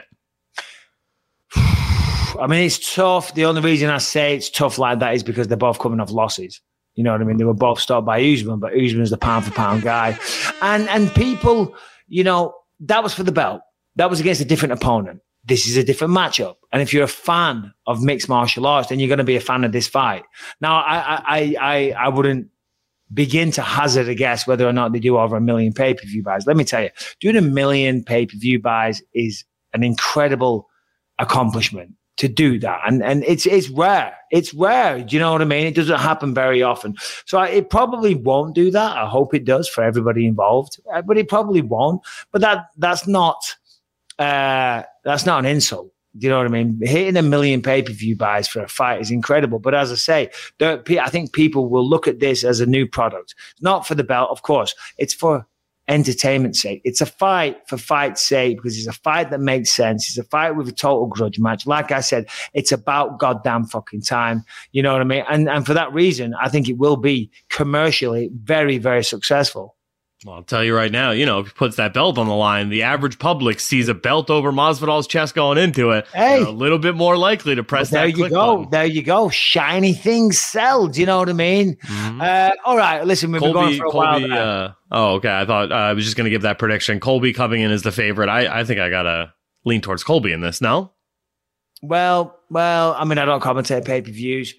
I mean, it's tough. The only reason I say it's tough like that is because they're both coming off losses. You know what I mean? They were both stopped by Usman, but Usman's the pound for pound guy. And and people, you know, that was for the belt. That was against a different opponent. This is a different matchup. And if you're a fan of mixed martial arts, then you're going to be a fan of this fight. Now, I I I I wouldn't begin to hazard a guess whether or not they do over a million pay-per-view buys. Let me tell you, doing a million pay-per-view buys is an incredible accomplishment. To do that. And and it's it's rare. It's rare. Do you know what I mean? It doesn't happen very often. So I, it probably won't do that. I hope it does for everybody involved, uh, but it probably won't. But that that's not uh, that's not an insult. Do you know what I mean? Hitting a million pay-per-view buys for a fight is incredible. But as I say, there, I think people will look at this as a new product. Not for the belt, of course. It's for entertainment's sake. It's a fight for fight's sake because it's a fight that makes sense. It's a fight with a total grudge match. Like I said, it's about goddamn fucking time. You know what I mean? And and for that reason, I think it will be commercially very, very successful. Well, I'll tell you right now, you know, if he puts that belt on the line, the average public sees a belt over Masvidal's chest going into it. Hey, a little bit more likely to press well, there that you click go. button. There you go. Shiny things sell. Do you know what I mean? Mm-hmm. Uh, all right. Listen, we've Colby, been going for a Colby, while. Uh, oh, okay. I thought uh, I was just going to give that prediction. Colby coming in as the favorite. I, I think I got to lean towards Colby in this. No? Well, well, I mean, I don't commentate pay-per-views.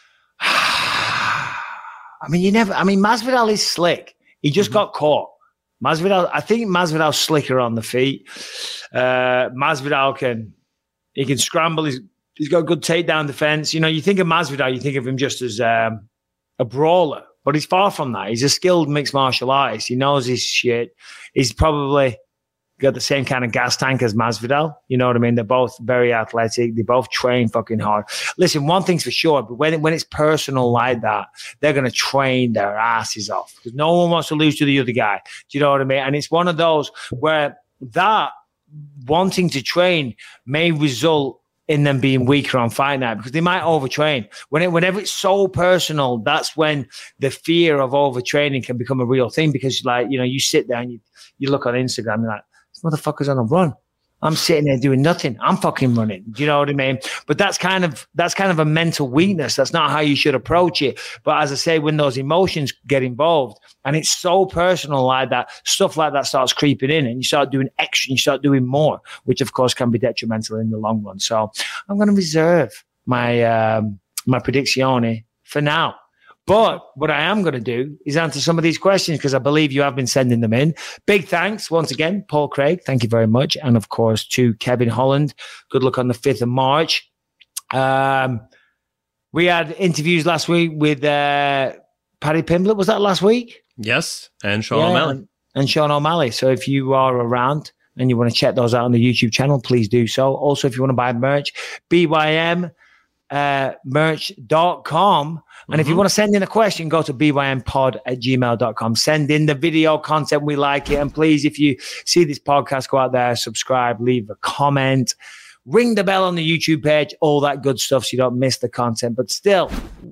I mean, you never, I mean, Masvidal is slick. He just mm-hmm. got caught. Masvidal, I think Masvidal's slicker on the feet. Uh, Masvidal can, he can scramble. He's, he's got a good takedown defense. You know, you think of Masvidal, you think of him just as um, a brawler, but he's far from that. He's a skilled mixed martial artist. He knows his shit. He's probably got the same kind of gas tank as Masvidal. You know what I mean? They're both very athletic. They both train fucking hard. Listen, one thing's for sure, but when, when it's personal like that, they're going to train their asses off because no one wants to lose to the other guy. Do you know what I mean? And it's one of those where that wanting to train may result in them being weaker on fight night because they might overtrain. When it, whenever it's so personal, that's when the fear of overtraining can become a real thing because, like, you know, you sit there and you, you look on Instagram and you're like, this motherfucker's on a run. I'm sitting there doing nothing. I'm fucking running. Do you know what I mean? But that's kind of that's kind of a mental weakness. That's not how you should approach it. But as I say, when those emotions get involved and it's so personal like that, stuff like that starts creeping in and you start doing extra, you start doing more, which of course can be detrimental in the long run. So I'm going to reserve my um, my predizione for now. But what I am going to do is answer some of these questions because I believe you have been sending them in. Big thanks once again, Paul Craig. Thank you very much. And of course, to Kevin Holland. Good luck on the fifth of March. Um, we had interviews last week with uh, Paddy Pimblett. Was that last week? Yes. And Sean yeah, O'Malley. And, and Sean O'Malley. So if you are around and you want to check those out on the YouTube channel, please do so. Also, if you want to buy merch, B Y M uh, merch dot com. And mm-hmm. if you want to send in a question, go to b y m pod at gmail dot com. Send in the video content. We like it. And please, if you see this podcast, go out there, subscribe, leave a comment, ring the bell on the YouTube page, all that good stuff so you don't miss the content. But still,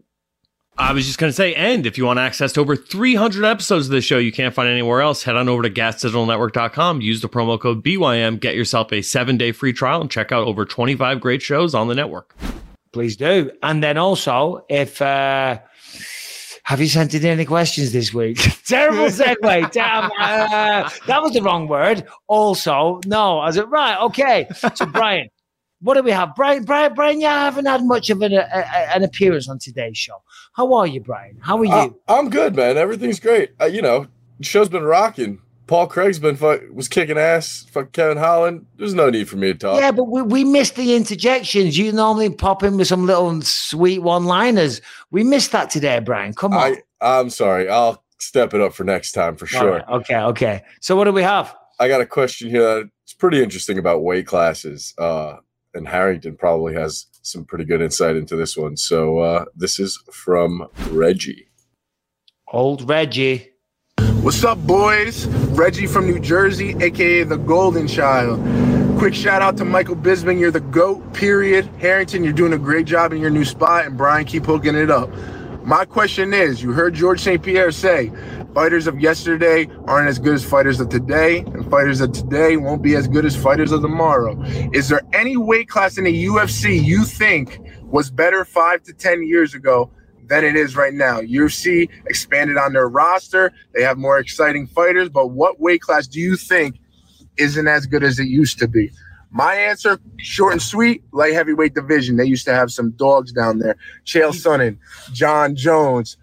I was just going to say, and if you want access to over three hundred episodes of this show you can't find anywhere else, head on over to gas digital network dot com. Use the promo code B Y M. Get yourself a seven-day free trial and check out over twenty-five great shows on the network. Please do. And then also, if uh, have you sent in any questions this week? Terrible segue. Damn, uh, that was the wrong word. Also, no. I was like, right, okay. So, Brian, what do we have? Brian, Brian, Brian, you haven't had much of an, a, a, an appearance on today's show. How are you, Brian? How are you? Uh, I'm good, man. Everything's great. Uh, you know, the show's been rocking. Paul Craig's been was kicking ass. Fuck Kevin Holland. There's no need for me to talk. Yeah, but we, we missed the interjections. You normally pop in with some little sweet one-liners. We missed that today, Brian. Come on. I, I'm sorry. I'll step it up for next time for sure. Right, okay, okay. So what do we have? I got a question here that's pretty interesting about weight classes. Uh, and Harrington probably has some pretty good insight into this one. So uh, this is from Reggie. Old Reggie. What's up, boys? Reggie from New Jersey, a k a the Golden Child. Quick shout out to Michael Bisping. You're the GOAT, period. Harrington, you're doing a great job in your new spot. And Brian, keep hooking it up. My question is, you heard George Saint Pierre say, fighters of yesterday aren't as good as fighters of today, and fighters of today won't be as good as fighters of tomorrow. Is there any weight class in the U F C you think was better five to ten years ago than it is right now? U F C expanded on their roster. They have more exciting fighters, but what weight class do you think isn't as good as it used to be? My answer, short and sweet, light heavyweight division. They used to have some dogs down there. Chael Sonnen, John Jones,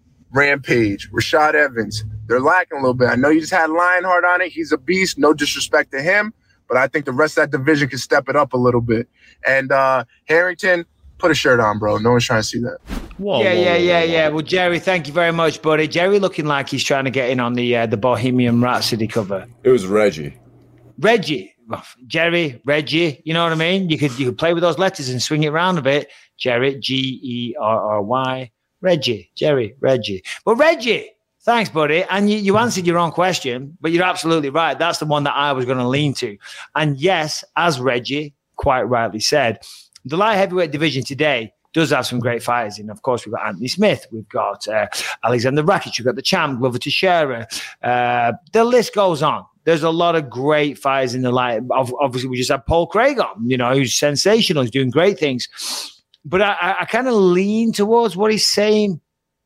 Rampage, Rashad Evans. They're lacking a little bit. I know you just had Lionheart on it. He's a beast. No disrespect to him, but I think the rest of that division can step it up a little bit. And uh, Harrington, put a shirt on, bro. No one's trying to see that. Whoa, yeah, whoa, yeah, yeah, yeah. Well, Jerry, thank you very much, buddy. Jerry looking like he's trying to get in on the uh, the Bohemian Rhapsody cover. It was Reggie. Reggie. Jerry, Reggie, you know what I mean? You could you could play with those letters and swing it around a bit. Jerry, G E R R Y. Reggie, Jerry, Reggie. But Reggie, thanks, buddy. And you, you answered your own question, but you're absolutely right. That's the one that I was going to lean to. And yes, as Reggie quite rightly said, the light heavyweight division today does have some great fighters in. Of course, we've got Anthony Smith, we've got uh, Alexander Rakic, we've got the champ, Glover Teixeira. Uh, the list goes on. There's a lot of great fighters in the light. Obviously, we just had Paul Craig on, you know, who's sensational. He's doing great things. But I, I, I kind of lean towards what he's saying.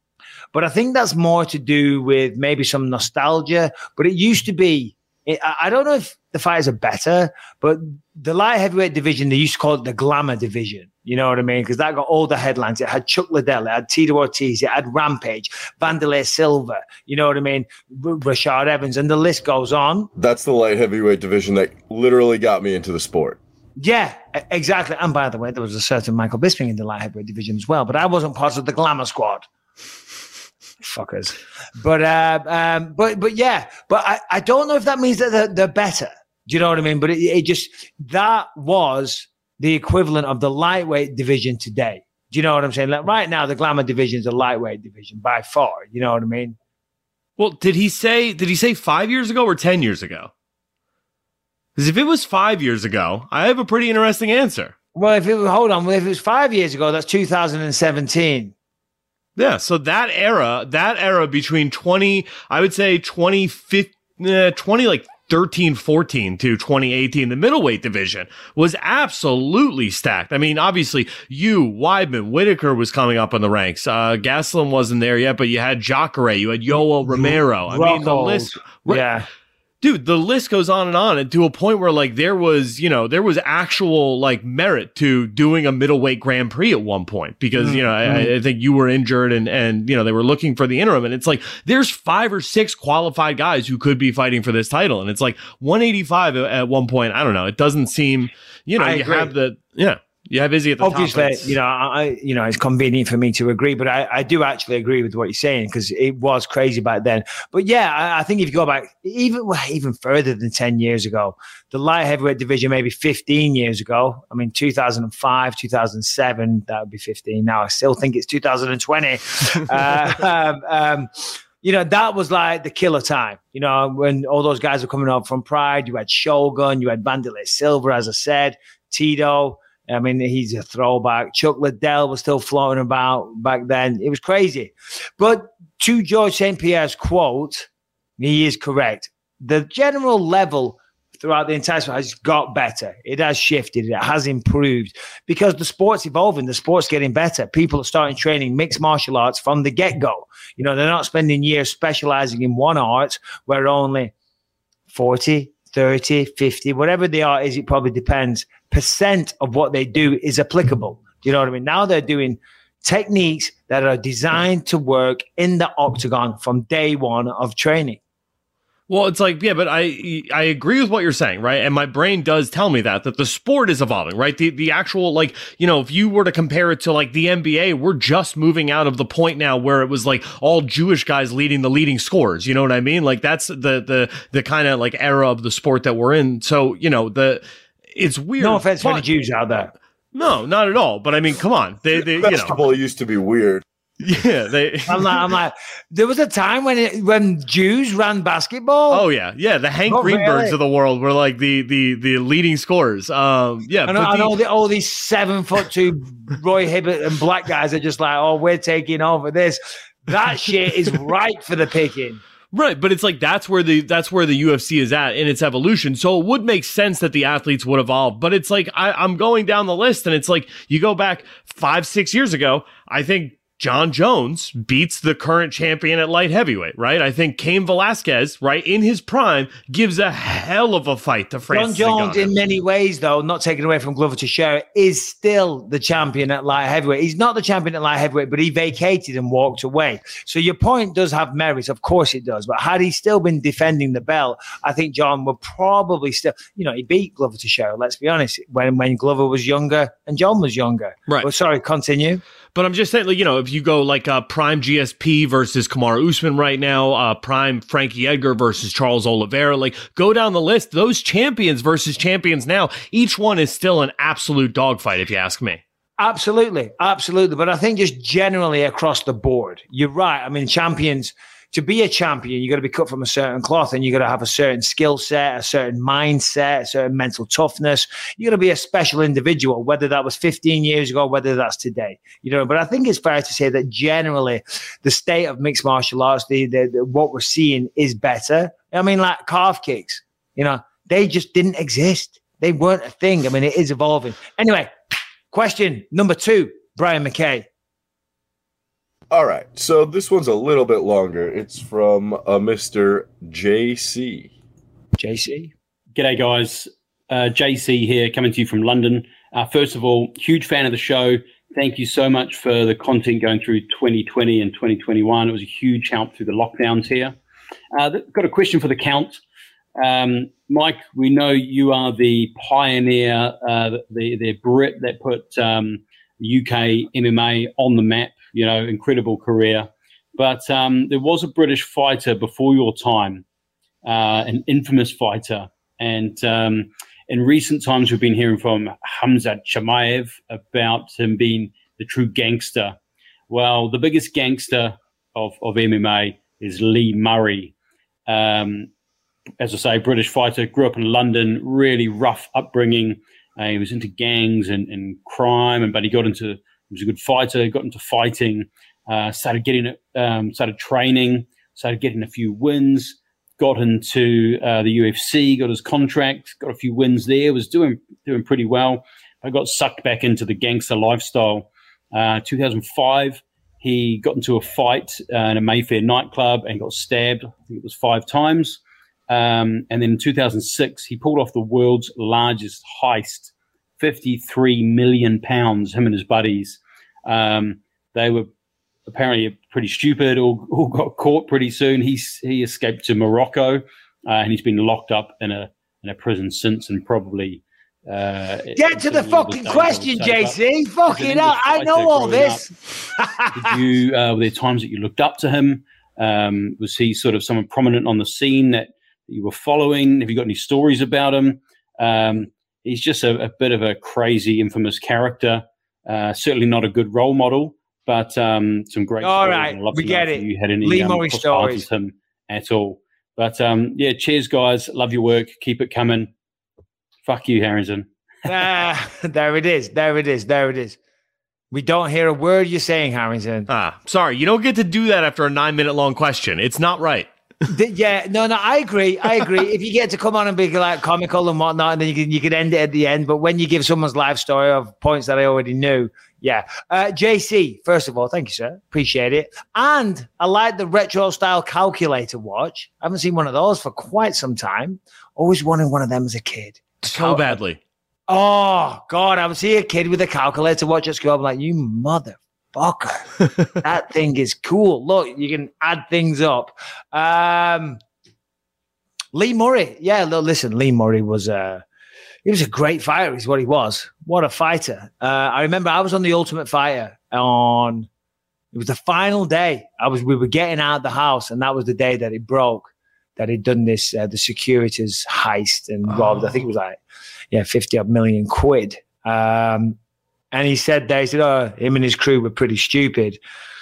But I think that's more to do with maybe some nostalgia. But it used to be, it, I don't know if the fighters are better, but the light heavyweight division, they used to call it the glamour division. You know what I mean? Because that got all the headlines. It had Chuck Liddell, it had Tito Ortiz, it had Rampage, Vanderlei Silva. You know what I mean? R- Rashad Evans, and the list goes on. That's the light heavyweight division that literally got me into the sport. Yeah, exactly. And by the way, there was a certain Michael Bisping in the light heavyweight division as well, but I wasn't part of the glamour squad. Fuckers. But uh, um, but but yeah, but I, I don't know if that means that they're, they're better. Do you know what I mean? But it, it just, that was the equivalent of the lightweight division today. Do you know what I'm saying? Like right now, the glamour division is a lightweight division by far. You know what I mean? Well, did he say, did he say five years ago or ten years ago? Because if it was five years ago, I have a pretty interesting answer. Well, if it was, hold on, well, if it was five years ago, that's two thousand seventeen. Yeah, so that era, that era between twenty, I would say twenty fifteen, uh, twenty like thirteen fourteen to twenty eighteen, the middleweight division was absolutely stacked. I mean, obviously, you, Weidman, Whitaker was coming up in the ranks. Uh, Gastelum wasn't there yet, but you had Jacare, you had Yoel Romero. I mean, the list. Yeah. Dude, the list goes on and on, and to a point where like there was, you know, there was actual like merit to doing a middleweight Grand Prix at one point because, mm-hmm. you know, I, I think you were injured and, and, you know, they were looking for the interim. And it's like there's five or six qualified guys who could be fighting for this title. And it's like one eighty-five at, at one point. I don't know. It doesn't seem, you know, I you agree. have the, yeah. Yeah, Izzy at the Obviously, top. Obviously, you know, I, you know, it's convenient for me to agree, but I, I do actually agree with what you're saying because it was crazy back then. But yeah, I, I think if you go back even even further than ten years ago, the light heavyweight division, maybe fifteen years ago. I mean, two thousand five, two thousand seven, that would be fifteen. Now I still think it's two thousand twenty. uh, um, um, you know, that was like the killer time. You know, when all those guys were coming up from Pride, you had Shogun, you had Vanderlei Silva, as I said, Tito. I mean, he's a throwback. Chuck Liddell was still floating about back then. It was crazy. But to George Saint Pierre's quote, he is correct. The general level throughout the entire sport has got better. It has shifted. It has improved because the sport's evolving. The sport's getting better. People are starting training mixed martial arts from the get-go. You know, they're not spending years specializing in one art where only forty, thirty, fifty, whatever they are is, it probably depends, percent of what they do is applicable. Do you know what I mean? Now they're doing techniques that are designed to work in the octagon from day one of training. Well, it's like, yeah, but I I agree with what you're saying, right? And my brain does tell me that, that the sport is evolving, right? The the actual, like, you know, if you were to compare it to like the N B A, we're just moving out of the point now where it was like all Jewish guys leading the leading scorers. You know what I mean? Like that's the the the kind of like era of the sport that we're in. So, you know, the it's weird. No offense to any Jews out there. No, not at all. But I mean, come on. They, they, Basketball you know. used to be weird. Yeah, they. I'm like, I'm like, there was a time when it, when Jews ran basketball. Oh yeah, yeah. The Hank Not Greenbergs really. of the world were like the the the leading scorers. Um, yeah, I know, but I the- know that all these seven foot two Roy Hibbert and black guys are just like, oh, we're taking over this. That shit is ripe for the picking. Right, but it's like that's where the that's where the U F C is at in its evolution. So it would make sense that the athletes would evolve. But it's like I, I'm going down the list, and it's like you go back five, six years ago. I think John Jones beats the current champion at light heavyweight, right? I think Cain Velasquez, right, in his prime, gives a hell of a fight to John Francis Jones, Ngannou. in many ways, though, not taken away from Glover Teixeira, is still the champion at light heavyweight. He's not the champion at light heavyweight, but he vacated and walked away. So your point does have merit. Of course it does. But had he still been defending the belt, I think John would probably still, you know, he beat Glover Teixeira, let's be honest, when, when Glover was younger and John was younger. Right. Well, sorry, continue. But I'm just saying, like, you know, if you go like uh, Prime G S P versus Kamaru Usman right now, uh, Prime Frankie Edgar versus Charles Oliveira, like go down the list. Those champions versus champions now, each one is still an absolute dogfight, if you ask me. Absolutely. Absolutely. But I think just generally across the board, you're right. I mean, champions, to be a champion, you got to be cut from a certain cloth and you got to have a certain skill set, a certain mindset, a certain mental toughness. You got to be a special individual, whether that was fifteen years ago, whether that's today, you know, but I think it's fair to say that generally the state of mixed martial arts, the, the, the what we're seeing is better. I mean, like calf kicks, you know, they just didn't exist. They weren't a thing. I mean, it is evolving. Anyway, question number two, Brian McKay. All right, so this one's a little bit longer. It's from uh, Mister J C. J C? G'day, guys. Uh, J C here, coming to you from London. Uh, first of all, huge fan of the show. Thank you so much for the content going through twenty twenty and twenty twenty-one. It was a huge help through the lockdowns here. Uh, th- got a question for the Count. Um, Mike, we know you are the pioneer, uh, the, the Brit that put um, U K M M A on the map. You know, incredible career. But um, there was a British fighter before your time, uh, an infamous fighter. And um, in recent times, we've been hearing from Khamzat Chimaev about him being the true gangster. Well, the biggest gangster of, of M M A is Lee Murray. Um, as I say, British fighter, grew up in London, really rough upbringing. Uh, he was into gangs and, and crime, and but he got into He was a good fighter, got into fighting, uh, started getting, um, started training, started getting a few wins, got into uh, the U F C, got his contract, got a few wins there, was doing doing pretty well. I got sucked back into the gangster lifestyle. Uh, two thousand five, he got into a fight uh, in a Mayfair nightclub and got stabbed. I think it was five times. Um, and then in two thousand six, he pulled off the world's largest heist, fifty-three million pounds, him and his buddies. Um, they were apparently pretty stupid, all, all got caught pretty soon. He's, he escaped to Morocco, uh, and he's been locked up in a in a prison since, and probably uh, get to the fucking question, J C. Fucking hell, I know all this. Did you? Uh, were there times that you looked up to him? Um, was he sort of someone prominent on the scene that you were following? Have you got any stories about him? Um, he's just a, a bit of a crazy, infamous character. Uh, certainly not a good role model, but um, some great. All right, we get it. You had any Lee um, Murray stories with him at all? But um, yeah, cheers, guys. Love your work. Keep it coming. Fuck you, Harrington. Ah, there it is. There it is. There it is. We don't hear a word you're saying, Harrington. Ah, sorry. You don't get to do that after a nine minute long question. It's not right. The, yeah, no, no, I agree. I agree. If you get to come on and be like comical and whatnot, and then you can you can end it at the end. But when you give someone's life story of points that I already knew, yeah. Uh, J C, first of all, thank you, sir. Appreciate it. And I like the retro style calculator watch. I haven't seen one of those for quite some time. Always wanted one of them as a kid. So Cal- badly. Oh God, I would see a kid with a calculator watch at school. I'm like, you mother. Fucker. That thing is cool. Look, you can add things up. Um, Lee Murray. Yeah, look, listen, Lee Murray was uh, he was a great fighter, is what he was. What a fighter. Uh, I remember I was on the Ultimate Fighter on, it was the final day. I was, we were getting out of the house, and that was the day that it broke, that he'd done this, uh, the securities heist and oh. robbed, I think it was like, yeah, fifty odd million quid. Um, And he said there, he said, oh, him and his crew were pretty stupid.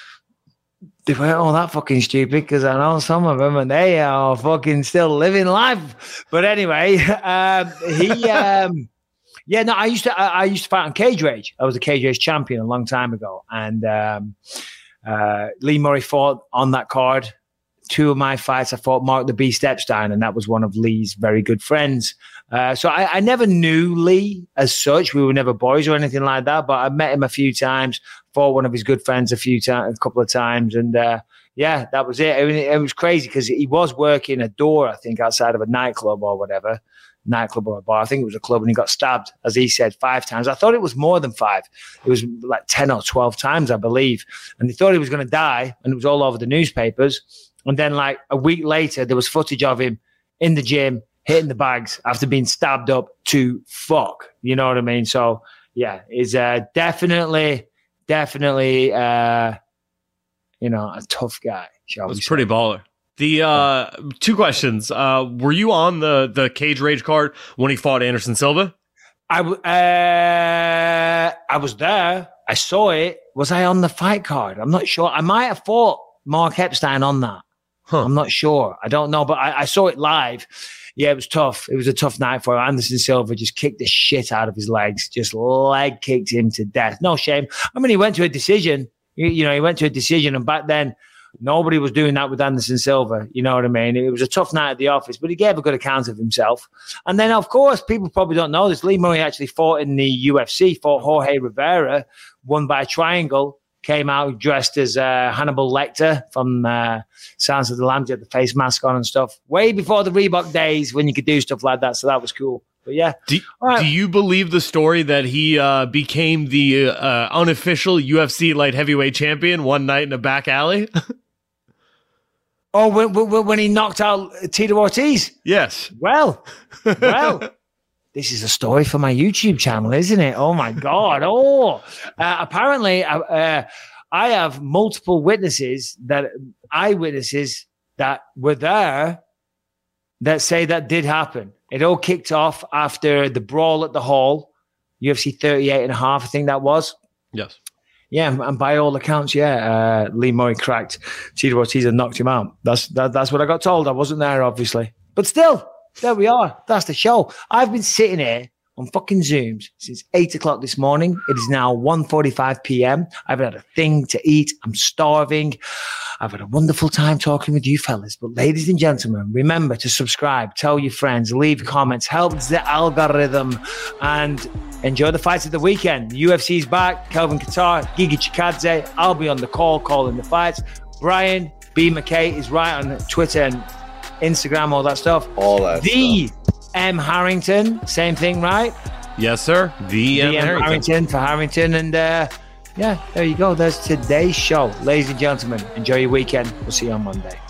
They weren't all that fucking stupid, because I know some of them and they are fucking still living life. But anyway, um, he, um, yeah, no, I used to, I, I used to fight on Cage Rage. I was a Cage Rage champion a long time ago. And um, uh, Lee Murray fought on that card. Two of my fights, I fought Mark the Beast Epstein, and that was one of Lee's very good friends. Uh, so I, I never knew Lee as such. We were never boys or anything like that, but I met him a few times, fought one of his good friends a few times, a couple of times. And uh, yeah, that was it. I mean, it was crazy because he was working a door, I think, outside of a nightclub or whatever, nightclub or a bar. I think it was a club, and he got stabbed, as he said, five times. I thought it was more than five. It was like ten or twelve times, I believe. And they thought he was going to die, and it was all over the newspapers. And then like a week later, there was footage of him in the gym hitting the bags after being stabbed up to fuck. You know what I mean? So yeah, is uh, definitely, definitely, uh, you know, a tough guy. It's pretty baller. The uh, two questions. Uh, were you on the the Cage Rage card when he fought Anderson Silva? I w- uh, I was there. I saw it. Was I on the fight card? I'm not sure. I might have fought Mark Epstein on that. Huh. I'm not sure. I don't know, but I, I saw it live. Yeah, it was tough. It was a tough night for him. Anderson Silva just kicked the shit out of his legs, just leg kicked him to death. No shame. I mean, he went to a decision. You, you know, he went to a decision, and back then, nobody was doing that with Anderson Silva. You know what I mean? It was a tough night at the office, but he gave a good account of himself. And then, of course, people probably don't know this. Lee Murray actually fought in the U F C, fought Jorge Rivera, won by triangle. Came out dressed as uh, Hannibal Lecter from uh, Silence of the Lambs. He had the face mask on and stuff. Way before the Reebok days when you could do stuff like that. So that was cool. But yeah. Do, right. do you believe the story that he uh, became the uh, unofficial U F C light heavyweight champion one night in a back alley? Oh, when, when, when he knocked out Tito Ortiz? Yes. Well, well. This is a story for my YouTube channel, isn't it? Oh, my God. Oh, uh, apparently uh, uh, I have multiple witnesses, that eyewitnesses that were there that say that did happen. It all kicked off after the brawl at the Hall, U F C thirty-eight and a half, I think that was. Yes. Yeah, and by all accounts, yeah, uh, Lee Murray cracked Tito Ortiz and knocked him out. That's that, that's what I got told. I wasn't there, obviously. But still. There we are. That's the show. I've been sitting here on fucking Zooms since eight o'clock this morning. It is now one forty-five p.m. I haven't had a thing to eat. I'm starving. I've had a wonderful time talking with you fellas. But ladies and gentlemen, remember to subscribe, tell your friends, leave comments, help the algorithm, and enjoy the fights of the weekend. The U F C's back. Kelvin Qatar, Giga Chikadze. I'll be on the call calling the fights. Brian B. McKay is right on Twitter and Instagram, all that stuff. All that The stuff. M. Harrington, same thing, right? Yes, sir. The M. The M. Harrington. Harrington for Harrington. And uh, yeah, there you go. There's today's show. Ladies and gentlemen, enjoy your weekend. We'll see you on Monday.